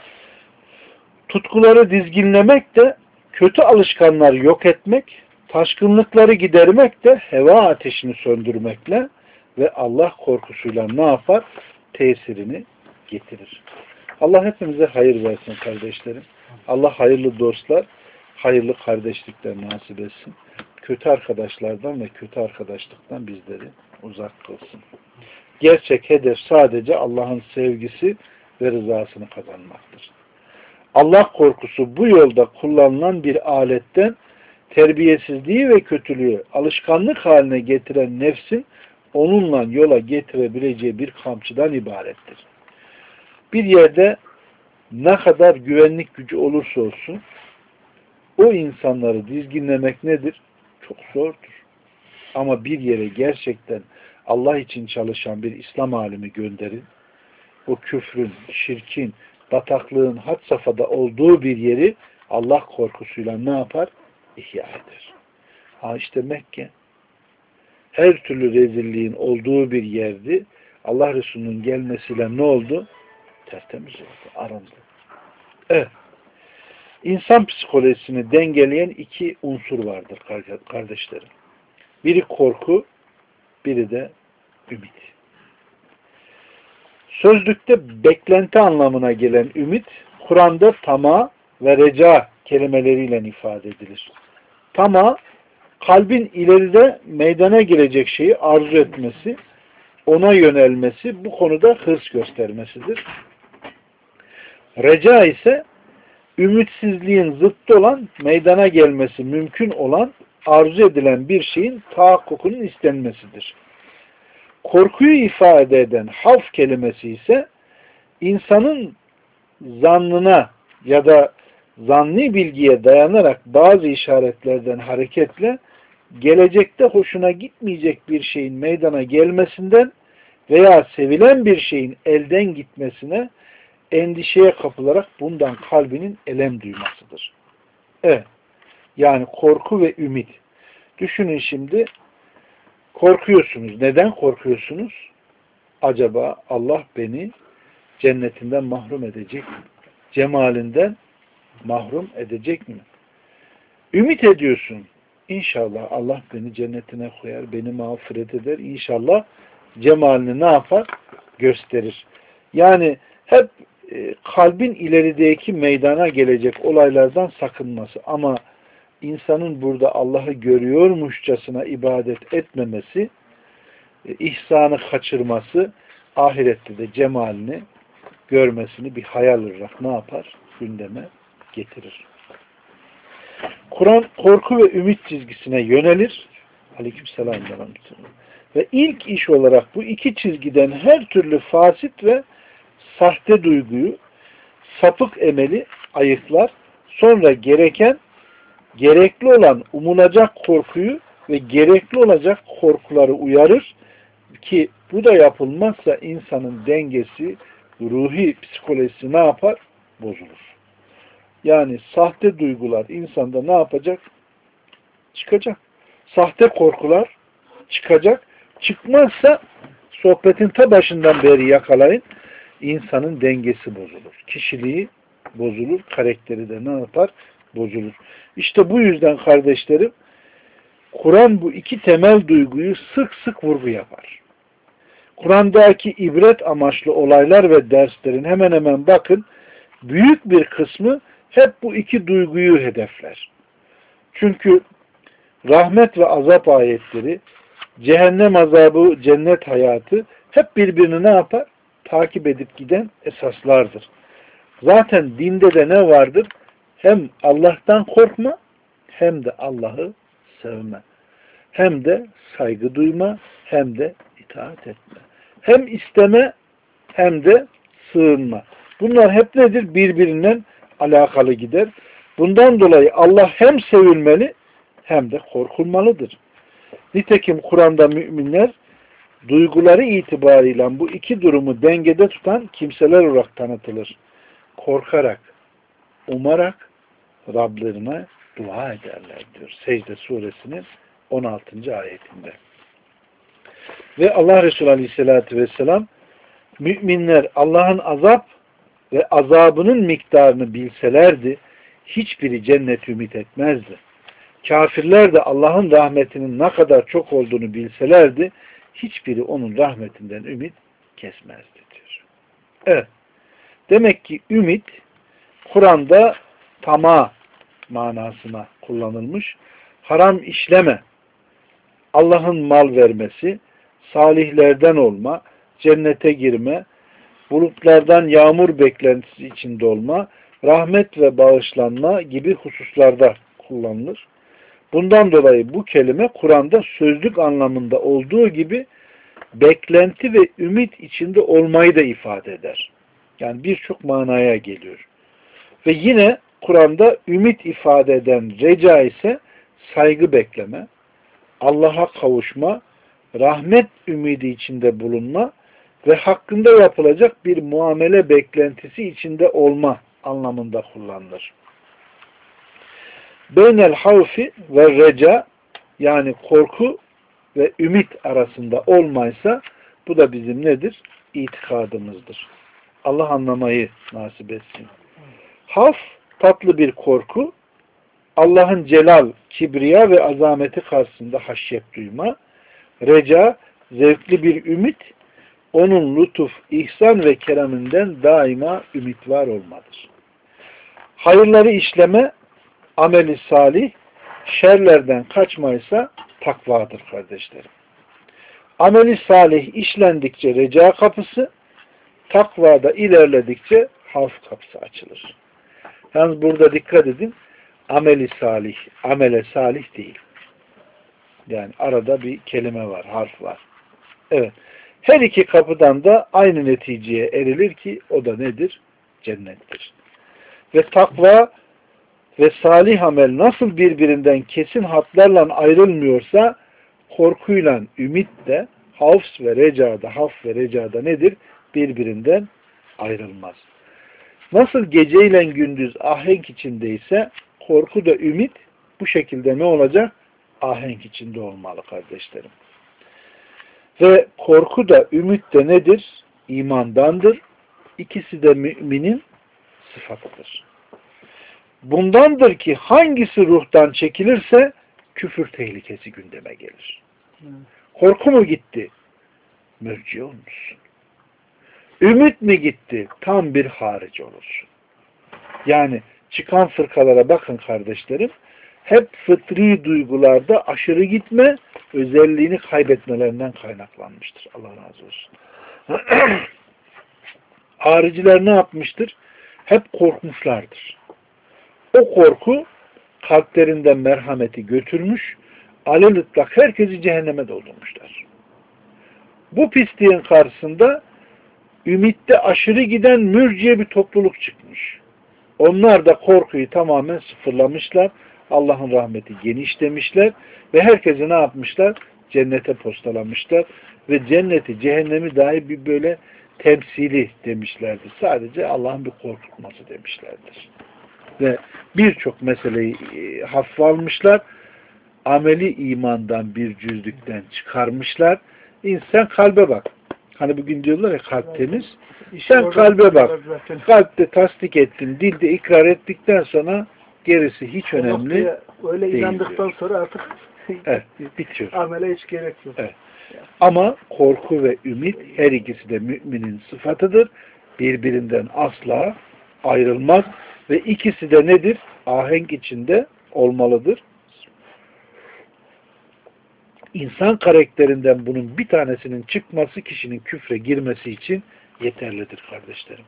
Tutkuları dizginlemek de kötü alışkanları yok etmek, taşkınlıkları gidermek de heva ateşini söndürmekle ve Allah korkusuyla ne yapar? Tesirini getirir. Allah hepimize hayır versin kardeşlerim. Allah hayırlı dostlar, hayırlı kardeşlikler nasip etsin. Kötü arkadaşlardan ve kötü arkadaşlıktan bizleri uzak kılsın. Gerçek hedef sadece Allah'ın sevgisi ve rızasını kazanmaktır. Allah korkusu bu yolda kullanılan bir aletten terbiyesizliği ve kötülüğü alışkanlık haline getiren nefsin onunla yola getirebileceği bir kamçıdan ibarettir. Bir yerde ne kadar güvenlik gücü olursa olsun o insanları dizginlemek nedir? Çok zordur. Ama bir yere gerçekten Allah için çalışan bir İslam alimi gönderin, o küfrün, şirkin, bataklığın had safhada olduğu bir yeri Allah korkusuyla ne yapar? İhya eder. Ha işte Mekke her türlü rezilliğin olduğu bir yerdi. Allah Resulü'nün gelmesiyle ne oldu? Tertemiz oldu, arındı. Evet. İnsan psikolojisini dengeleyen iki unsur vardır kardeşlerim. Biri korku, biri de ümit. Sözlükte beklenti anlamına gelen ümit, Kur'an'da tama ve reca kelimeleriyle ifade edilir. Tama, kalbin ileride meydana gelecek şeyi arzu etmesi, ona yönelmesi, bu konuda hırs göstermesidir. Reca ise ümitsizliğin zıttı olan, meydana gelmesi mümkün olan, arzu edilen bir şeyin tahakkukunun istenmesidir. Korkuyu ifade eden havf kelimesi ise insanın zannına ya da zanni bilgiye dayanarak bazı işaretlerden hareketle gelecekte hoşuna gitmeyecek bir şeyin meydana gelmesinden veya sevilen bir şeyin elden gitmesine endişeye kapılarak bundan kalbinin elem duymasıdır. Evet. Yani korku ve ümit. Düşünün şimdi, korkuyorsunuz. Neden korkuyorsunuz? Acaba Allah beni cennetinden mahrum edecek mi? Cemalinden mahrum edecek mi? Ümit ediyorsun. İnşallah Allah beni cennetine koyar, beni mağfiret eder. İnşallah cemalini ne yapar? Gösterir. Yani hep kalbin ilerideki meydana gelecek olaylardan sakınması. Ama insanın burada Allah'ı görüyormuşçasına ibadet etmemesi, ihsanı kaçırması, ahirette de cemalini görmesini bir hayal olarak ne yapar? Gündeme getirir. Kur'an korku ve ümit çizgisine yönelir. Aleykümselam. Ve ilk iş olarak bu iki çizgiden her türlü fasit ve sahte duyguyu, sapık emeli ayıklar. Sonra gerekli olan umulacak korkuyu ve gerekli olacak korkuları uyarır ki bu da yapılmazsa insanın dengesi, ruhi psikolojisi ne yapar? Bozulur. Yani sahte duygular insanda ne yapacak? Çıkacak. Sahte korkular çıkacak. Çıkmazsa sohbetin ta başından beri yakalayın. İnsanın dengesi bozulur. Kişiliği bozulur. Karakteri de ne yapar? Bozulur. İşte bu yüzden kardeşlerim, Kur'an bu iki temel duyguyu sık sık vurgu yapar. Kur'an'daki ibret amaçlı olaylar ve derslerin hemen hemen bakın, büyük bir kısmı hep bu iki duyguyu hedefler. Çünkü rahmet ve azap ayetleri, cehennem azabı, cennet hayatı hep birbirini ne yapar? Takip edip giden esaslardır. Zaten dinde de ne vardır? Hem Allah'tan korkma, hem de Allah'ı sevme. Hem de saygı duyma, hem de itaat etme. Hem isteme, hem de sığınma. Bunlar hep nedir? Birbirinden alakalı gider. Bundan dolayı Allah hem sevilmeli, hem de korkulmalıdır. Nitekim Kur'an'da müminler duyguları itibarıyla bu iki durumu dengede tutan kimseler olarak tanıtılır. Korkarak, umarak Rablerine dua ederler diyor. Secde suresinin 16. ayetinde. Ve Allah Resulü Aleyhisselatü Vesselam, müminler Allah'ın azap ve azabının miktarını bilselerdi, hiçbiri cennet ümit etmezdi. Kafirler de Allah'ın rahmetinin ne kadar çok olduğunu bilselerdi, hiçbiri onun rahmetinden ümit kesmezdi diyor. Evet. Demek ki ümit, Kur'an'da tamah manasına kullanılmış. Haram işleme, Allah'ın mal vermesi, salihlerden olma, cennete girme, bulutlardan yağmur beklentisi içinde olma, rahmet ve bağışlanma gibi hususlarda kullanılır. Bundan dolayı bu kelime Kur'an'da sözlük anlamında olduğu gibi beklenti ve ümit içinde olmayı da ifade eder. Yani birçok manaya geliyor. Ve yine Kur'an'da ümit ifade eden reca ise saygı bekleme, Allah'a kavuşma, rahmet ümidi içinde bulunma ve hakkında yapılacak bir muamele beklentisi içinde olma anlamında kullanılır. Beynel havfi ve reca, yani korku ve ümit arasında olmaysa bu da bizim nedir? İtikadımızdır. Allah anlamayı nasip etsin. Havf tatlı bir korku, Allah'ın celal, kibriya ve azameti karşısında haşyet duyma, reca zevkli bir ümit, onun lütuf, ihsan ve kereminden daima ümit var olmadır. Hayırları işleme, ameli salih, şerlerden kaçmaysa takvadır kardeşlerim. Ameli salih işlendikçe reca kapısı, takvada ilerledikçe havf kapısı açılır. Yalnız burada dikkat edin, ameli salih, amele salih değil. Yani arada bir kelime var, harf var. Evet. Her iki kapıdan da aynı neticeye erilir ki o da nedir? Cennettir. Ve takva ve salih amel nasıl birbirinden kesin hatlarla ayrılmıyorsa korkuyla ümit de havf ve recada nedir? Birbirinden ayrılmaz. Nasıl geceyle gündüz ahenk içindeyse korku da ümit bu şekilde ne olacak? Ahenk içinde olmalı kardeşlerim. Ve korku da ümit de nedir? İmandandır. İkisi de müminin sıfatıdır. Bundandır ki hangisi ruhtan çekilirse küfür tehlikesi gündeme gelir. Korku mu gitti? Mürciye olmuşsun. Ümit mi gitti? Tam bir harici olursun. Yani çıkan fırkalara bakın kardeşlerim. Hep fıtri duygularda aşırı gitme, özelliğini kaybetmelerinden kaynaklanmıştır. Allah razı olsun. Hariciler ne yapmıştır? Hep korkmuşlardır. O korku kalplerinden merhameti götürmüş, alelütlak herkesi cehenneme doldurmuşlar. Bu pisliğin karşısında ümitte aşırı giden mürciye bir topluluk çıkmış. Onlar da korkuyu tamamen sıfırlamışlar. Allah'ın rahmeti geniş demişler ve herkese ne yapmışlar? Cennete postalamışlar ve cenneti, cehennemi dahi bir böyle temsili demişlerdir. Sadece Allah'ın bir korkutması demişlerdir. Ve birçok meseleyi hafife almışlar. Ameli imandan bir cüzlükten çıkarmışlar. İnsan kalbe bak. Hani bugün diyorlar ya kalp temiz. Sen kalbe bak. Kalpte tasdik ettin, dilde ikrar ettikten sonra gerisi hiç önemli öyle değil inandıktan diyor. sonra artık evet, bitiyor. amele hiç gerek yok. Evet. Ama korku ve ümit her ikisi de müminin sıfatıdır. Birbirinden asla ayrılmaz ve ikisi de nedir? Ahenk içinde olmalıdır. İnsan karakterinden bunun bir tanesinin çıkması kişinin küfre girmesi için yeterlidir kardeşlerim.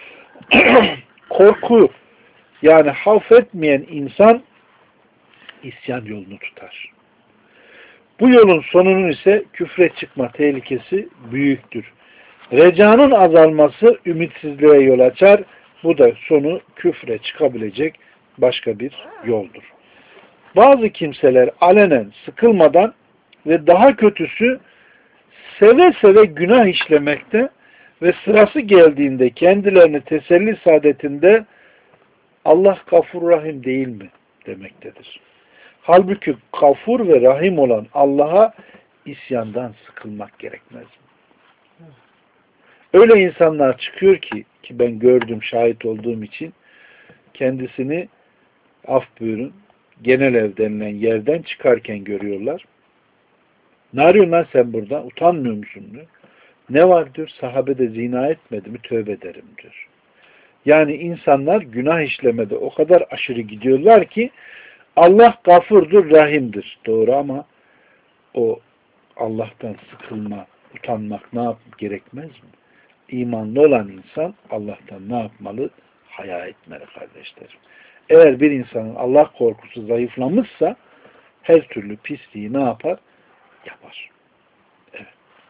Korku yani havf etmeyen insan isyan yolunu tutar. Bu yolun sonunun ise küfre çıkma tehlikesi büyüktür. Recanın azalması ümitsizliğe yol açar. Bu da sonu küfre çıkabilecek başka bir yoldur. Bazı kimseler alenen sıkılmadan ve daha kötüsü seve seve günah işlemekte ve sırası geldiğinde kendilerini teselli saadetinde Allah Gafur Rahim değil mi demektedir. Halbuki Gafur ve Rahim olan Allah'a isyandan sıkılmak gerekmez mi? Öyle insanlar çıkıyor ki ben gördüm, şahit olduğum için kendisini af buyurun genel ev denilen yerden çıkarken görüyorlar. Ne arıyorsun lan sen burada? Utanmıyor musun diyor. Ne var diyor? Sahabe de zina etmedi mi? Tövbe ederim diyor. Yani insanlar günah işlemede o kadar aşırı gidiyorlar ki Allah gafurdur, rahimdir. Doğru ama o Allah'tan sıkılma, utanmak ne gerekmez mi? İmanlı olan insan Allah'tan ne yapmalı? Haya etmeli kardeşlerim. Eğer bir insanın Allah korkusu zayıflamışsa her türlü pisliği ne yapar? Yapar. Evet.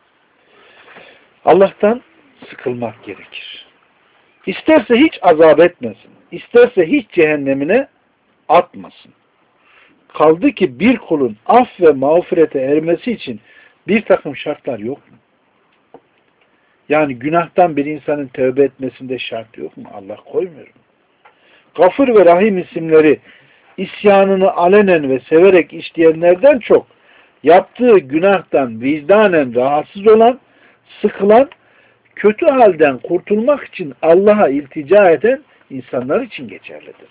Allah'tan sıkılmak gerekir. İsterse hiç azap etmesin. İsterse hiç cehennemine atmasın. Kaldı ki bir kulun af ve mağfirete ermesi için bir takım şartlar yok mu? Yani günahtan bir insanın tövbe etmesinde şart yok mu? Allah koymuyor mu? Gafur ve Rahim isimleri isyanını alenen ve severek işleyenlerden çok yaptığı günahtan vicdanen rahatsız olan, sıkılan, kötü halden kurtulmak için Allah'a iltica eden insanlar için geçerlidir.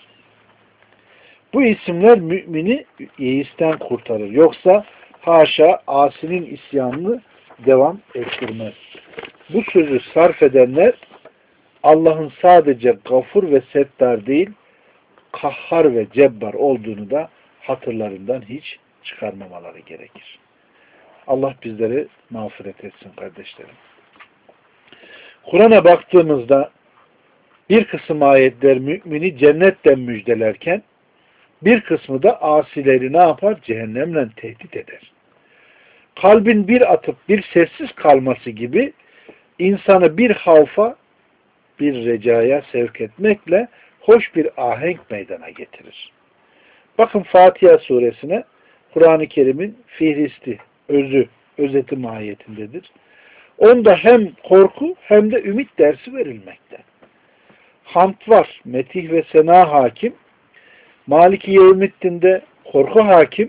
Bu isimler mümini yeisten kurtarır. Yoksa haşa asinin isyanını devam ettirmez. bu sözü sarf edenler Allah'ın sadece Gafur ve Settar değil, Kahhar ve Cebbar olduğunu da hatırlarından hiç çıkarmamaları gerekir. Allah bizleri mağfiret etsin kardeşlerim. Kur'an'a baktığımızda bir kısım ayetler mümini cennetten müjdelerken bir kısmı da asileri ne yapar? Cehennemle tehdit eder. Kalbin bir atıp bir sessiz kalması gibi insanı bir havfa, bir recaya sevk etmekle hoş bir ahenk meydana getirir. Bakın Fatiha suresine Kur'an-ı Kerim'in fihristi, özeti mahiyetindedir. Onda hem korku hem de ümit dersi verilmekte. Hamd var, metih ve sena hakim, Maliki Yevmiddin'de korku hakim,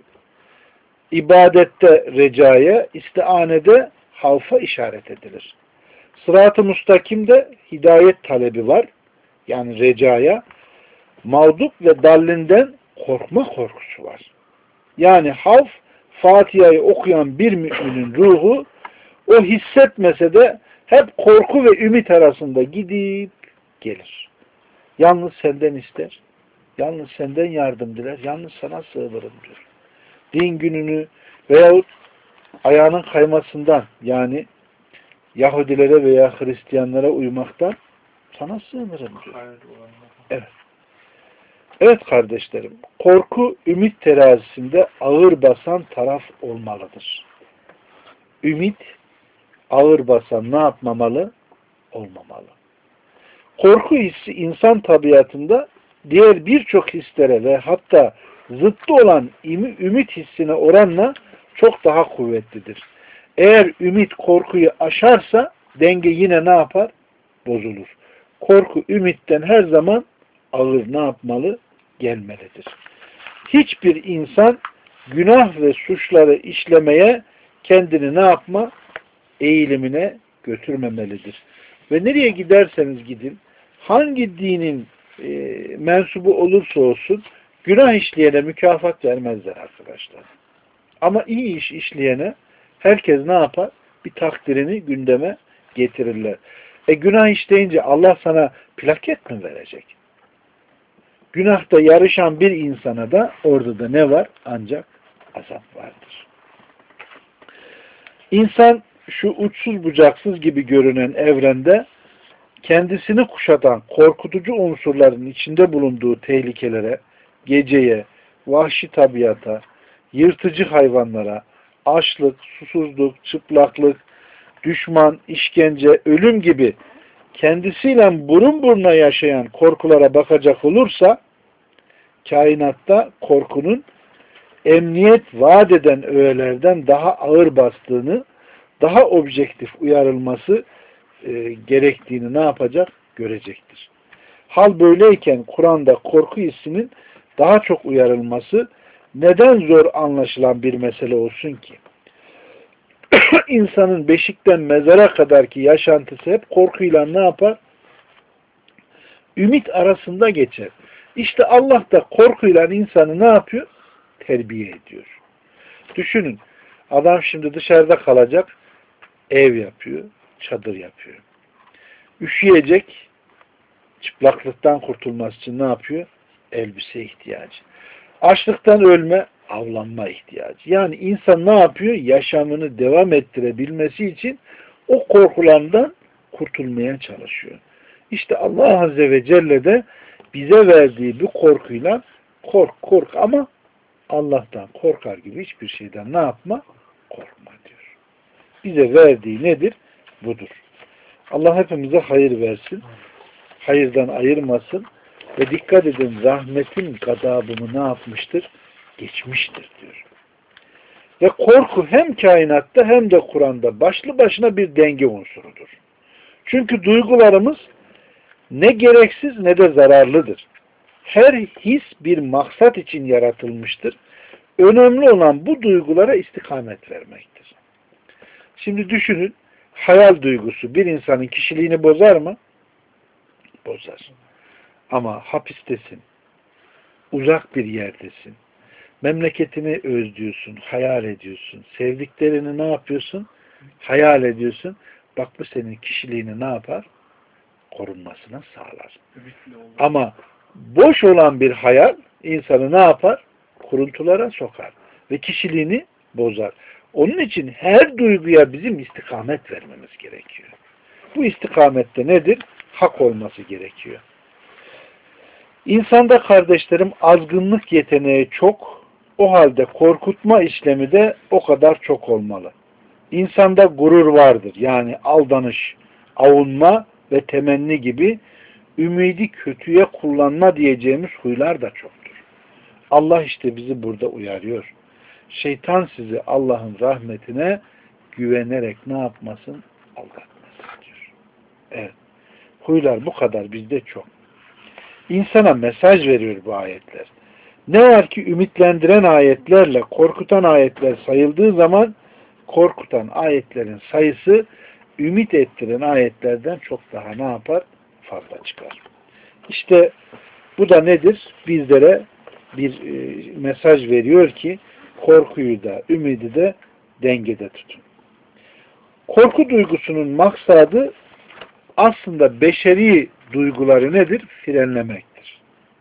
ibadette recaya, istianede havfa işaret edilir. Sırat-ı müstakimde hidayet talebi var, yani recaya, mağdup ve dallinden korkma korkusu var. Yani havf, Fatiha'yı okuyan bir müminin ruhu, o hissetmese de hep korku ve ümit arasında gidip gelir. Yalnız senden ister, yalnız senden yardım diler, yalnız sana sığınırım diyor. Din gününü veyahut ayağının kaymasından, yani Yahudilere veya Hristiyanlara uymaktan sana sığınırım diyor. Evet. Evet kardeşlerim, korku ümit terazisinde ağır basan taraf olmalıdır. Ümit ağır basan ne yapmamalı? Olmamalı. Korku hissi insan tabiatında diğer birçok hislere ve hatta zıttı olan ümit hissine oranla çok daha kuvvetlidir. Eğer ümit korkuyu aşarsa denge yine ne yapar? Bozulur. Korku ümitten her zaman ağır ne yapmalı? Gelmelidir. Hiçbir insan günah ve suçları işlemeye kendini ne yapma? Eğilimine götürmemelidir. Ve nereye giderseniz gidin, hangi dinin mensubu olursa olsun günah işleyene mükafat vermezler arkadaşlar. Ama iyi iş işleyene herkes ne yapar? Bir takdirini gündeme getirirler. Günah işleyince Allah sana plaket mi verecek? Günahta yarışan bir insana da orada da ne var? Ancak azap vardır. İnsan şu uçsuz bucaksız gibi görünen evrende kendisini kuşatan korkutucu unsurların içinde bulunduğu tehlikelere, geceye, vahşi tabiata, yırtıcı hayvanlara, açlık, susuzluk, çıplaklık, düşman, işkence, ölüm gibi kendisiyle burun buruna yaşayan korkulara bakacak olursa, kainatta korkunun emniyet vaat eden öğelerden daha ağır bastığını, daha objektif uyarılması gerektiğini ne yapacak? Görecektir. Hal böyleyken Kur'an'da korku hissinin daha çok uyarılması neden zor anlaşılan bir mesele olsun ki? İnsanın beşikten mezara kadarki yaşantısı hep korkuyla ne yapar? Ümit arasında geçer. İşte Allah da korkuyla insanı ne yapıyor? Terbiye ediyor. Düşünün, adam şimdi dışarıda kalacak, ev yapıyor, çadır yapıyor. Üşüyecek, çıplaklıktan kurtulması için ne yapıyor? Elbise ihtiyacı. Açlıktan ölme, avlanma ihtiyacı. Yani insan ne yapıyor? Yaşamını devam ettirebilmesi için o korkulardan kurtulmaya çalışıyor. İşte Allah Azze ve Celle de bize verdiği bu korkuyla kork ama Allah'tan korkar gibi hiçbir şeyden ne yapma? Korkma diyor. Bize verdiği nedir? Budur. Allah hepimize hayır versin. Hayırdan ayırmasın. Ve dikkat edin, rahmetin gadabını ne yapmıştır? Geçmiştir diyor. Ve korku hem kainatta hem de Kur'an'da başlı başına bir denge unsurudur. Çünkü duygularımız ne gereksiz ne de zararlıdır. Her his bir maksat için yaratılmıştır. Önemli olan bu duygulara istikamet vermektir. Şimdi düşünün, hayal duygusu bir insanın kişiliğini bozar mı? Bozar. Ama hapistesin, uzak bir yerdesin, memleketini özlüyorsun, hayal ediyorsun, sevdiklerini ne yapıyorsun? Hayal ediyorsun. Bak bu senin kişiliğini ne yapar? Korunmasına sağlar. Ama boş olan bir hayal insanı ne yapar? Kuruntulara sokar. Ve kişiliğini bozar. Onun için her duyguya bizim istikamet vermemiz gerekiyor. Bu istikamette nedir? Hak olması gerekiyor. İnsanda kardeşlerim azgınlık yeteneği çok, o halde korkutma işlemi de o kadar çok olmalı. İnsanda gurur vardır. Yani aldanış, avunma ve temenni gibi ümidi kötüye kullanma diyeceğimiz huylar da çoktur. Allah işte bizi burada uyarıyor. Şeytan sizi Allah'ın rahmetine güvenerek ne yapmasın? Aldatmasın diyor. Evet. Huylar bu kadar bizde çok. İnsana mesaj veriyor bu ayetler. Ne var ki ümitlendiren ayetlerle korkutan ayetler sayıldığı zaman korkutan ayetlerin sayısı ümit ettiren ayetlerden çok daha ne yapar? Fazla çıkar. İşte bu da nedir? Bizlere bir mesaj veriyor ki korkuyu da ümidi de dengede tutun. Korku duygusunun maksadı aslında beşeri duyguları nedir? Frenlemektir.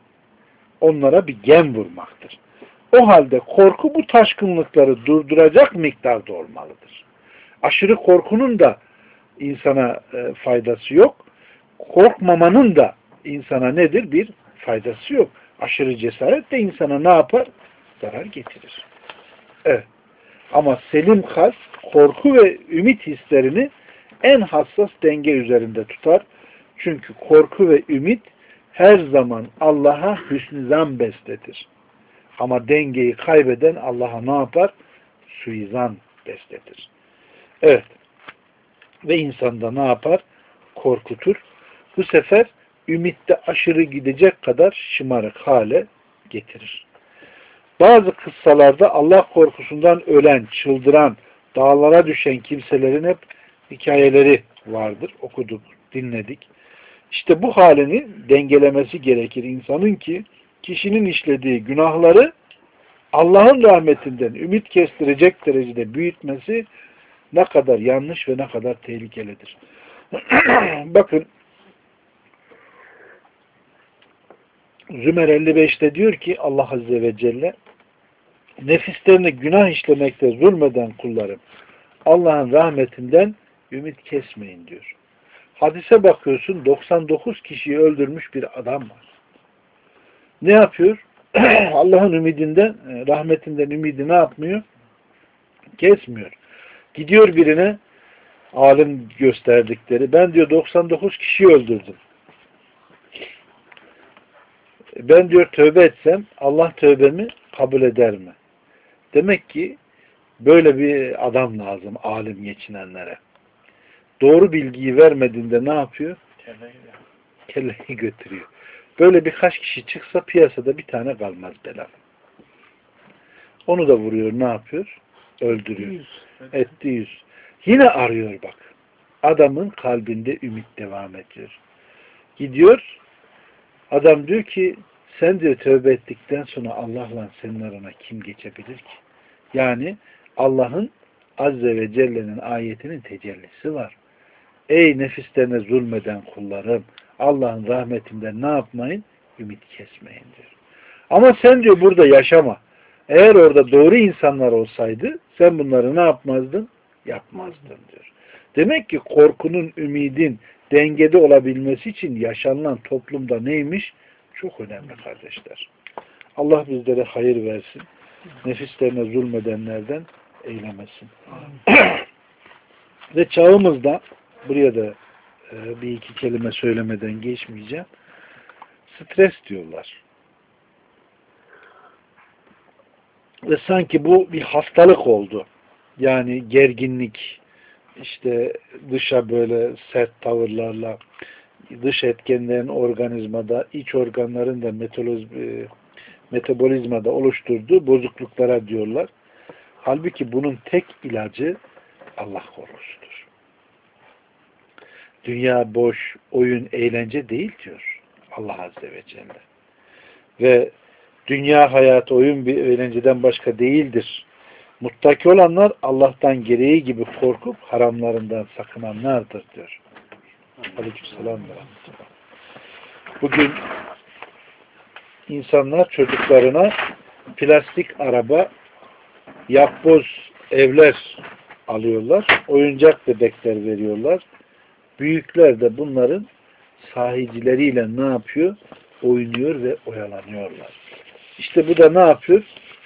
Onlara bir gem vurmaktır. O halde korku bu taşkınlıkları durduracak miktarda olmalıdır. Aşırı korkunun da insana faydası yok. Korkmamanın da insana nedir? Bir faydası yok. Aşırı cesaret de insana ne yapar? Zarar getirir. Evet. Ama selim kalp korku ve ümit hislerini en hassas denge üzerinde tutar. Çünkü korku ve ümit her zaman Allah'a hüsnü zan besletir. Ama dengeyi kaybeden Allah'a ne yapar? Suizan besletir. Evet. Ve insanda ne yapar? Korkutur. Bu sefer ümitte aşırı gidecek kadar şımarık hale getirir. Bazı kıssalarda Allah korkusundan ölen, çıldıran, dağlara düşen kimselerin hep hikayeleri vardır. Okuduk, dinledik. İşte bu halini dengelemesi gerekir insanın ki kişinin işlediği günahları Allah'ın rahmetinden ümit kestirecek derecede büyütmesi ne kadar yanlış ve ne kadar tehlikelidir. Bakın Zümer 55'te diyor ki Allah Azze ve Celle nefislerine günah işlemekte zulmeden kullarım Allah'ın rahmetinden ümit kesmeyin diyor. Hadise bakıyorsun 99 kişiyi öldürmüş bir adam var. Ne yapıyor? Allah'ın ümidinden, rahmetinden ümidi ne yapmıyor? Kesmiyor. Gidiyor birine alim gösterdikleri. Ben diyor 99 kişiyi öldürdüm. Ben diyor tövbe etsem Allah tövbemi kabul eder mi? Demek ki böyle bir adam lazım alim geçinenlere. Doğru bilgiyi vermediğinde ne yapıyor? Kelleyi götürüyor. Böyle birkaç kişi çıksa piyasada bir tane kalmaz bela. Onu da vuruyor ne yapıyor? Öldürüyor. Etti yüz. Yine arıyor bak. Adamın kalbinde ümit devam ediyor. Gidiyor. Adam diyor ki sen diyor tövbe ettikten sonra Allah'la senin arana kim geçebilir ki? Yani Allah'ın Azze ve Celle'nin ayetinin tecellisi var. Ey nefislerine zulmeden kullarım Allah'ın rahmetinden ne yapmayın? Ümit kesmeyin diyor. Ama sen diyor burada yaşama. Eğer orada doğru insanlar olsaydı sen bunları ne yapmazdın? Yapmazdın diyor. Demek ki korkunun, ümidin dengede olabilmesi için yaşanılan toplumda neymiş? Çok önemli kardeşler. Allah bizlere hayır versin. Nefislerine zulmedenlerden eylemesin. Ve çağımızda buraya da bir iki kelime söylemeden geçmeyeceğim. Stres diyorlar. Ve sanki bu bir hastalık oldu. Yani gerginlik, işte dışa böyle sert tavırlarla, dış etkenlerin organizmada, iç organların da metabolizmada oluşturduğu bozukluklara diyorlar. Halbuki bunun tek ilacı Allah korkusudur. Dünya boş, oyun, eğlence değil diyor Allah Azze ve Celle. Ve dünya hayatı oyun bir eğlenceden başka değildir. Muttaki olanlar Allah'tan gereği gibi korkup haramlarından sakınanlardır diyor. Aleykümselam. Bugün insanlar çocuklarına plastik araba, yapboz evler alıyorlar. Oyuncak bebekler veriyorlar. Büyükler de bunların sahicileriyle ne yapıyor? Oynuyor ve oyalanıyorlar. İşte bu da ne yapıyor?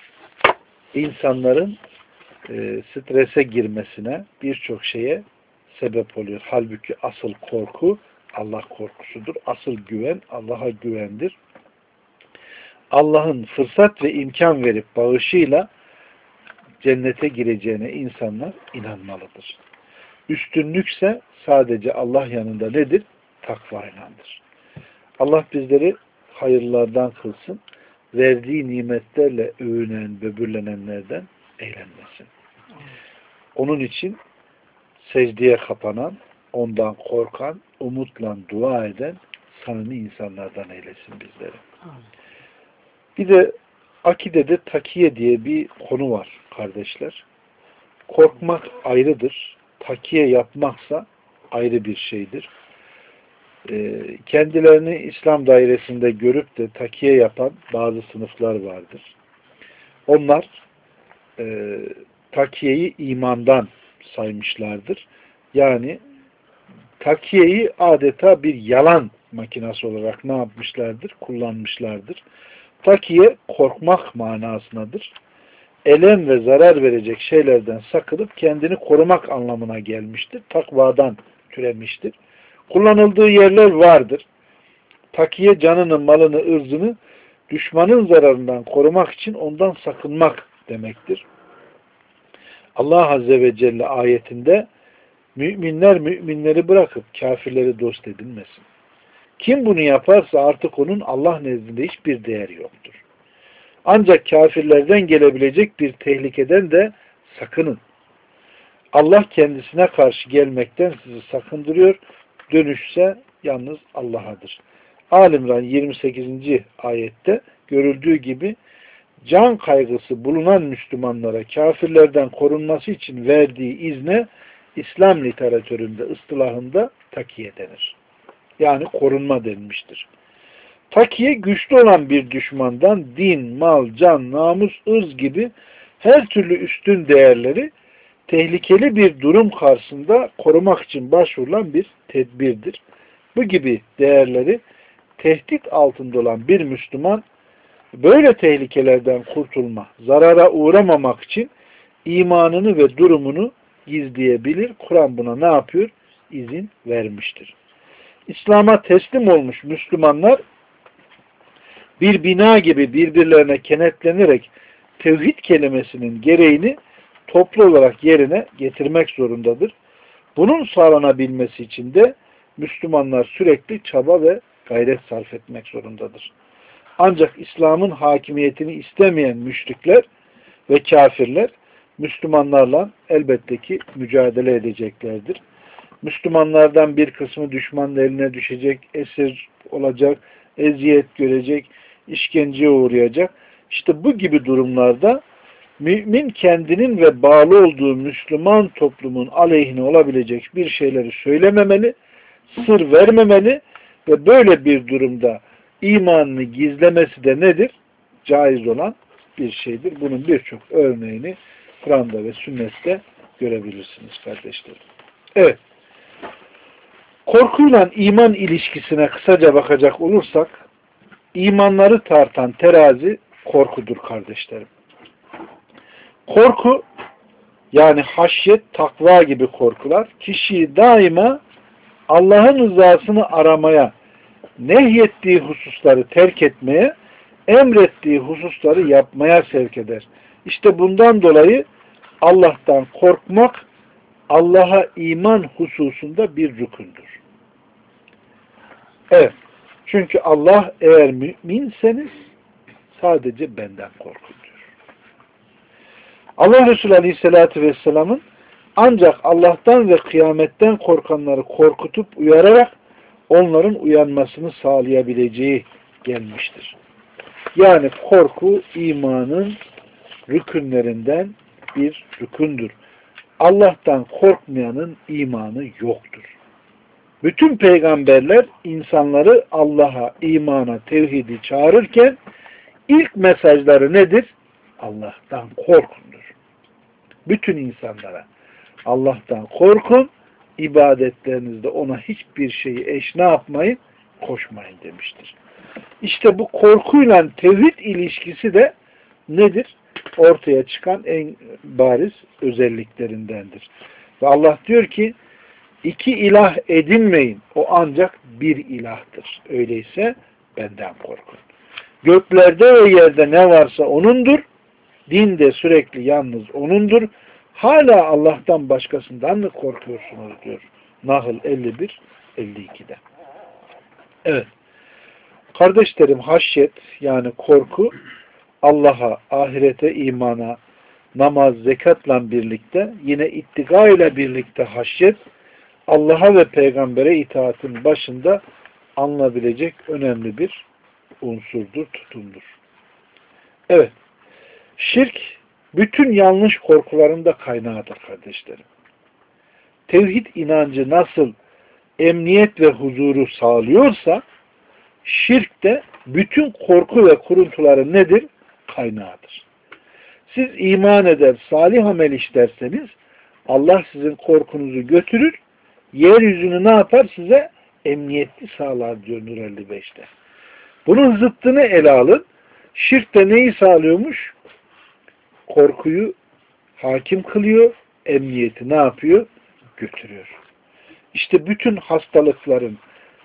İnsanların strese girmesine, birçok şeye sebep oluyor. Halbuki asıl korku Allah korkusudur. Asıl güven Allah'a güvendir. Allah'ın fırsat ve imkan verip bağışıyla cennete gireceğine insanlar inanmalıdır. Üstünlükse sadece Allah yanında nedir? Takvaylandır. Allah bizleri hayırlardan kılsın. Verdiği nimetlerle övünen, böbürlenenlerden eğlenmesin. Onun için secdeye kapanan, ondan korkan, umutla dua eden samimi insanlardan eylesin bizleri. Bir de akidede takiye diye bir konu var kardeşler. Korkmak ayrıdır. Takiye yapmaksa ayrı bir şeydir. Kendilerini İslam dairesinde görüp de takiye yapan bazı sınıflar vardır. Onlar takiyeyi imandan saymışlardır. Yani takiyeyi adeta bir yalan makinesi olarak ne yapmışlardır? Kullanmışlardır. Takiye korkmak manasındadır. Elem ve zarar verecek şeylerden sakınıp kendini korumak anlamına gelmiştir. Takvadan türemiştir. Kullanıldığı yerler vardır. Takiye canını, malını, ırzını düşmanın zararından korumak için ondan sakınmak demektir. Allah Azze ve Celle ayetinde müminler müminleri bırakıp kafirleri dost edinmesin. Kim bunu yaparsa artık onun Allah nezdinde hiçbir değeri yoktur. Ancak kafirlerden gelebilecek bir tehlikeden de sakının. Allah kendisine karşı gelmekten sizi sakındırıyor. Dönüşse yalnız Allah'adır. Alimran 28. ayette görüldüğü gibi can kaygısı bulunan Müslümanlara kafirlerden korunması için verdiği izne İslam literatüründe, ıstılahında takiye denir. Yani korunma denmiştir. Takiye güçlü olan bir düşmandan din, mal, can, namus, ırz gibi her türlü üstün değerleri tehlikeli bir durum karşısında korumak için başvurulan bir tedbirdir. Bu gibi değerleri tehdit altında olan bir Müslüman böyle tehlikelerden kurtulma, zarara uğramamak için imanını ve durumunu gizleyebilir. Kur'an buna ne yapıyor? İzin vermiştir. İslam'a teslim olmuş Müslümanlar bir bina gibi birbirlerine kenetlenerek tevhid kelimesinin gereğini toplu olarak yerine getirmek zorundadır. Bunun sağlanabilmesi için de Müslümanlar sürekli çaba ve gayret sarf etmek zorundadır. Ancak İslam'ın hakimiyetini istemeyen müşrikler ve kafirler Müslümanlarla elbette ki mücadele edeceklerdir. Müslümanlardan bir kısmı düşmanın eline düşecek, esir olacak, eziyet görecek, işkenceye uğrayacak. İşte bu gibi durumlarda mümin kendinin ve bağlı olduğu Müslüman toplumun aleyhine olabilecek bir şeyleri söylememeli, sır vermemeli ve böyle bir durumda imanını gizlemesi de nedir? Caiz olan bir şeydir. Bunun birçok örneğini Kur'an'da ve sünnette görebilirsiniz kardeşlerim. Evet. Korkuyla iman ilişkisine kısaca bakacak olursak, imanları tartan terazi korkudur kardeşlerim. Korku, yani haşyet, takva gibi korkular, kişiyi daima Allah'ın rızasını aramaya, nehyettiği hususları terk etmeye, emrettiği hususları yapmaya sevk eder. İşte bundan dolayı Allah'tan korkmak, Allah'a iman hususunda bir rükündür. Evet. Çünkü Allah eğer müminseniz sadece benden korkun diyor. Allah Resulü Aleyhisselatü Vesselam'ın ancak Allah'tan ve kıyametten korkanları korkutup uyararak onların uyanmasını sağlayabileceği gelmiştir. Yani korku imanın rükünlerinden bir rükündür. Allah'tan korkmayanın imanı yoktur. Bütün peygamberler insanları Allah'a, imana, tevhidi çağırırken ilk mesajları nedir? Allah'tan korkundur. Bütün insanlara Allah'tan korkun, ibadetlerinizde ona hiçbir şeyi eş ne yapmayın? Koşmayın demiştir. İşte bu korkuyla tevhid ilişkisi de nedir? Ortaya çıkan en bariz özelliklerindendir. Ve Allah diyor ki iki ilah edinmeyin. O ancak bir ilahtır. Öyleyse benden korkun. Göklerde ve yerde ne varsa O'nundur. Din de sürekli yalnız O'nundur. Hala Allah'tan başkasından mı korkuyorsunuz diyor. Nahl 51, 52'de. Evet. Kardeşlerim, haşyet yani korku Allah'a, ahirete, imana, namaz, zekatla birlikte yine ittika ile birlikte haşyet Allah'a ve peygambere itaatin başında alınabilecek önemli bir unsurdur, tutumdur. Evet. Şirk bütün yanlış korkuların da kaynağıdır kardeşlerim. Tevhid inancı nasıl emniyet ve huzuru sağlıyorsa şirk de bütün korku ve kuruntuların nedir? Kaynağıdır. Siz iman eder, salih amel işlerseniz Allah sizin korkunuzu götürür, yeryüzünü ne yapar? Size emniyetli sağlar diyor Nur 55'te. Bunun zıttını ele alın. Şirk de neyi sağlıyormuş? Korkuyu hakim kılıyor, emniyeti ne yapıyor? Götürüyor. İşte bütün hastalıkların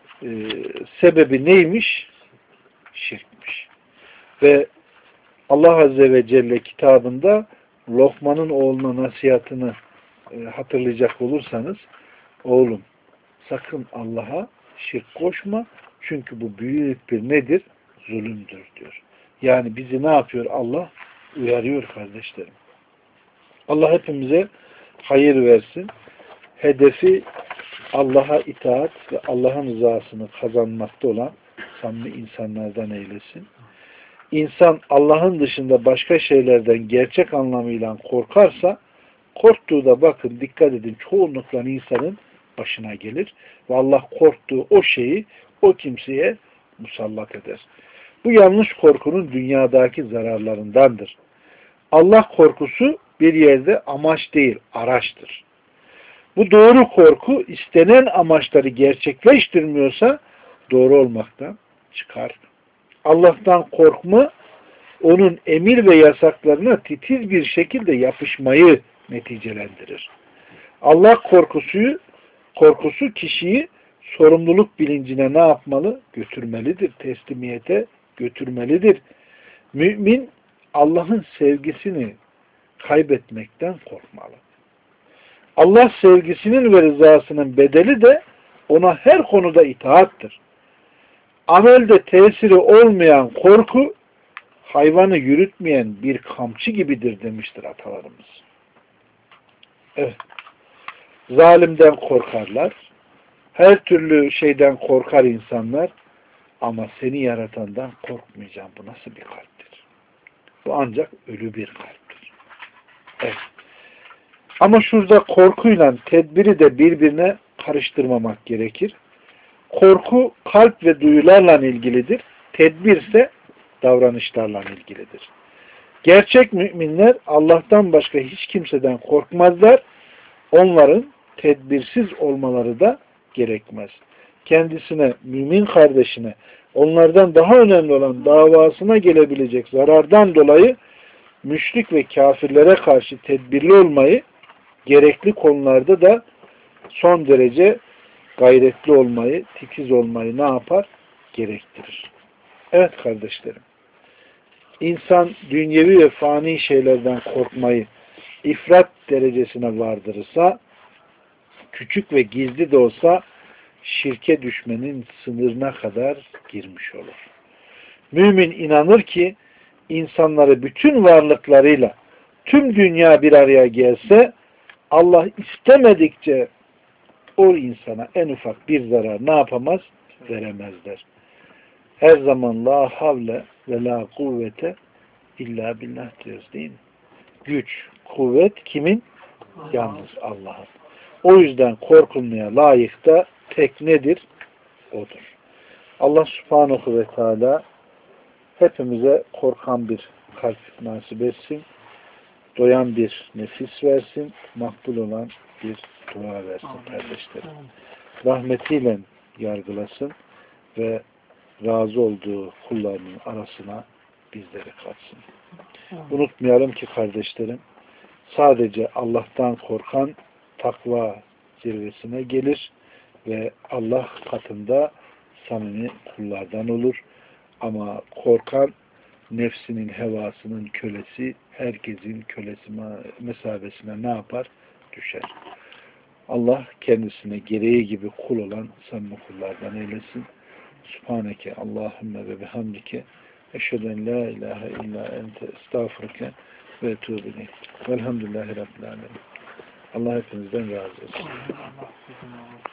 sebebi neymiş? Şirkmiş. Ve Allah Azze ve Celle kitabında Lokman'ın oğluna nasihatını hatırlayacak olursanız, oğlum sakın Allah'a şirk koşma, çünkü bu büyük bir nedir? Zulümdür diyor. Yani bizi ne yapıyor? Allah uyarıyor kardeşlerim. Allah hepimize hayır versin. Hedefi Allah'a itaat ve Allah'ın rızasını kazanmakta olan samimi insanlardan eylesin. İnsan Allah'ın dışında başka şeylerden gerçek anlamıyla korkarsa, korktuğu da bakın dikkat edin çoğunlukla insanın başına gelir ve Allah korktuğu o şeyi o kimseye musallat eder. Bu yanlış korkunun dünyadaki zararlarındandır. Allah korkusu bir yerde amaç değil, araçtır. Bu doğru korku istenen amaçları gerçekleştirmiyorsa doğru olmaktan çıkar. Allah'tan korkma, onun emir ve yasaklarına titiz bir şekilde yapışmayı neticelendirir. Allah korkusu kişiyi sorumluluk bilincine ne yapmalı? Götürmelidir. Teslimiyete götürmelidir. Mümin Allah'ın sevgisini kaybetmekten korkmalı. Allah sevgisinin ve rızasının bedeli de ona her konuda itaattır. Amelde tesiri olmayan korku, hayvanı yürütmeyen bir kamçı gibidir demiştir atalarımız. Evet. Zalimden korkarlar. Her türlü şeyden korkar insanlar. Ama seni yaratandan korkmayacağım. Bu nasıl bir kalptir? Bu ancak ölü bir kalptir. Evet. Ama şurada korkuyla tedbiri de birbirine karıştırmamak gerekir. Korku kalp ve duyularla ilgilidir. Tedbir ise davranışlarla ilgilidir. Gerçek müminler Allah'tan başka hiç kimseden korkmazlar. Onların tedbirsiz olmaları da gerekmez. Kendisine, mümin kardeşine, onlardan daha önemli olan davasına gelebilecek zarardan dolayı müşrik ve kafirlere karşı tedbirli olmayı, gerekli konularda da son derece gayretli olmayı, titiz olmayı ne yapar? Gerektirir. Evet kardeşlerim. İnsan dünyevi ve fani şeylerden korkmayı ifrat derecesine vardırırsa, küçük ve gizli de olsa şirke düşmenin sınırına kadar girmiş olur. Mümin inanır ki insanları bütün varlıklarıyla tüm dünya bir araya gelse Allah istemedikçe o insana en ufak bir zarar ne yapamaz? Veremezler. Her zaman la havle ve la kuvvete illa billah diyoruz değil mi? Güç, kuvvet kimin? Yalnız Allah'ın. O yüzden korkulmaya layık da tek nedir? Odur. Allah subhanahu ve teala hepimize korkan bir kalp nasip etsin. Doyan bir nefis versin. Makbul olan bir dua versin kardeşlerim. Rahmetiyle yargılasın ve razı olduğu kullarının arasına bizleri katsın. Unutmayalım ki kardeşlerim, sadece Allah'tan korkan takva zirvesine gelir ve Allah katında samimi kullardan olur. Ama korkan nefsinin, hevasının kölesi, herkesin kölesi mesabesine ne yapar? Düşer. Allah kendisine gereği gibi kul olan samimi kullardan eylesin. Subhaneke Allahümme ve bihamdike eşheden la ilahe illa ente estağfurke ve etûbü ileyk. Velhamdülillahi Rabbil alemin. Allah hepinizden razı olsun.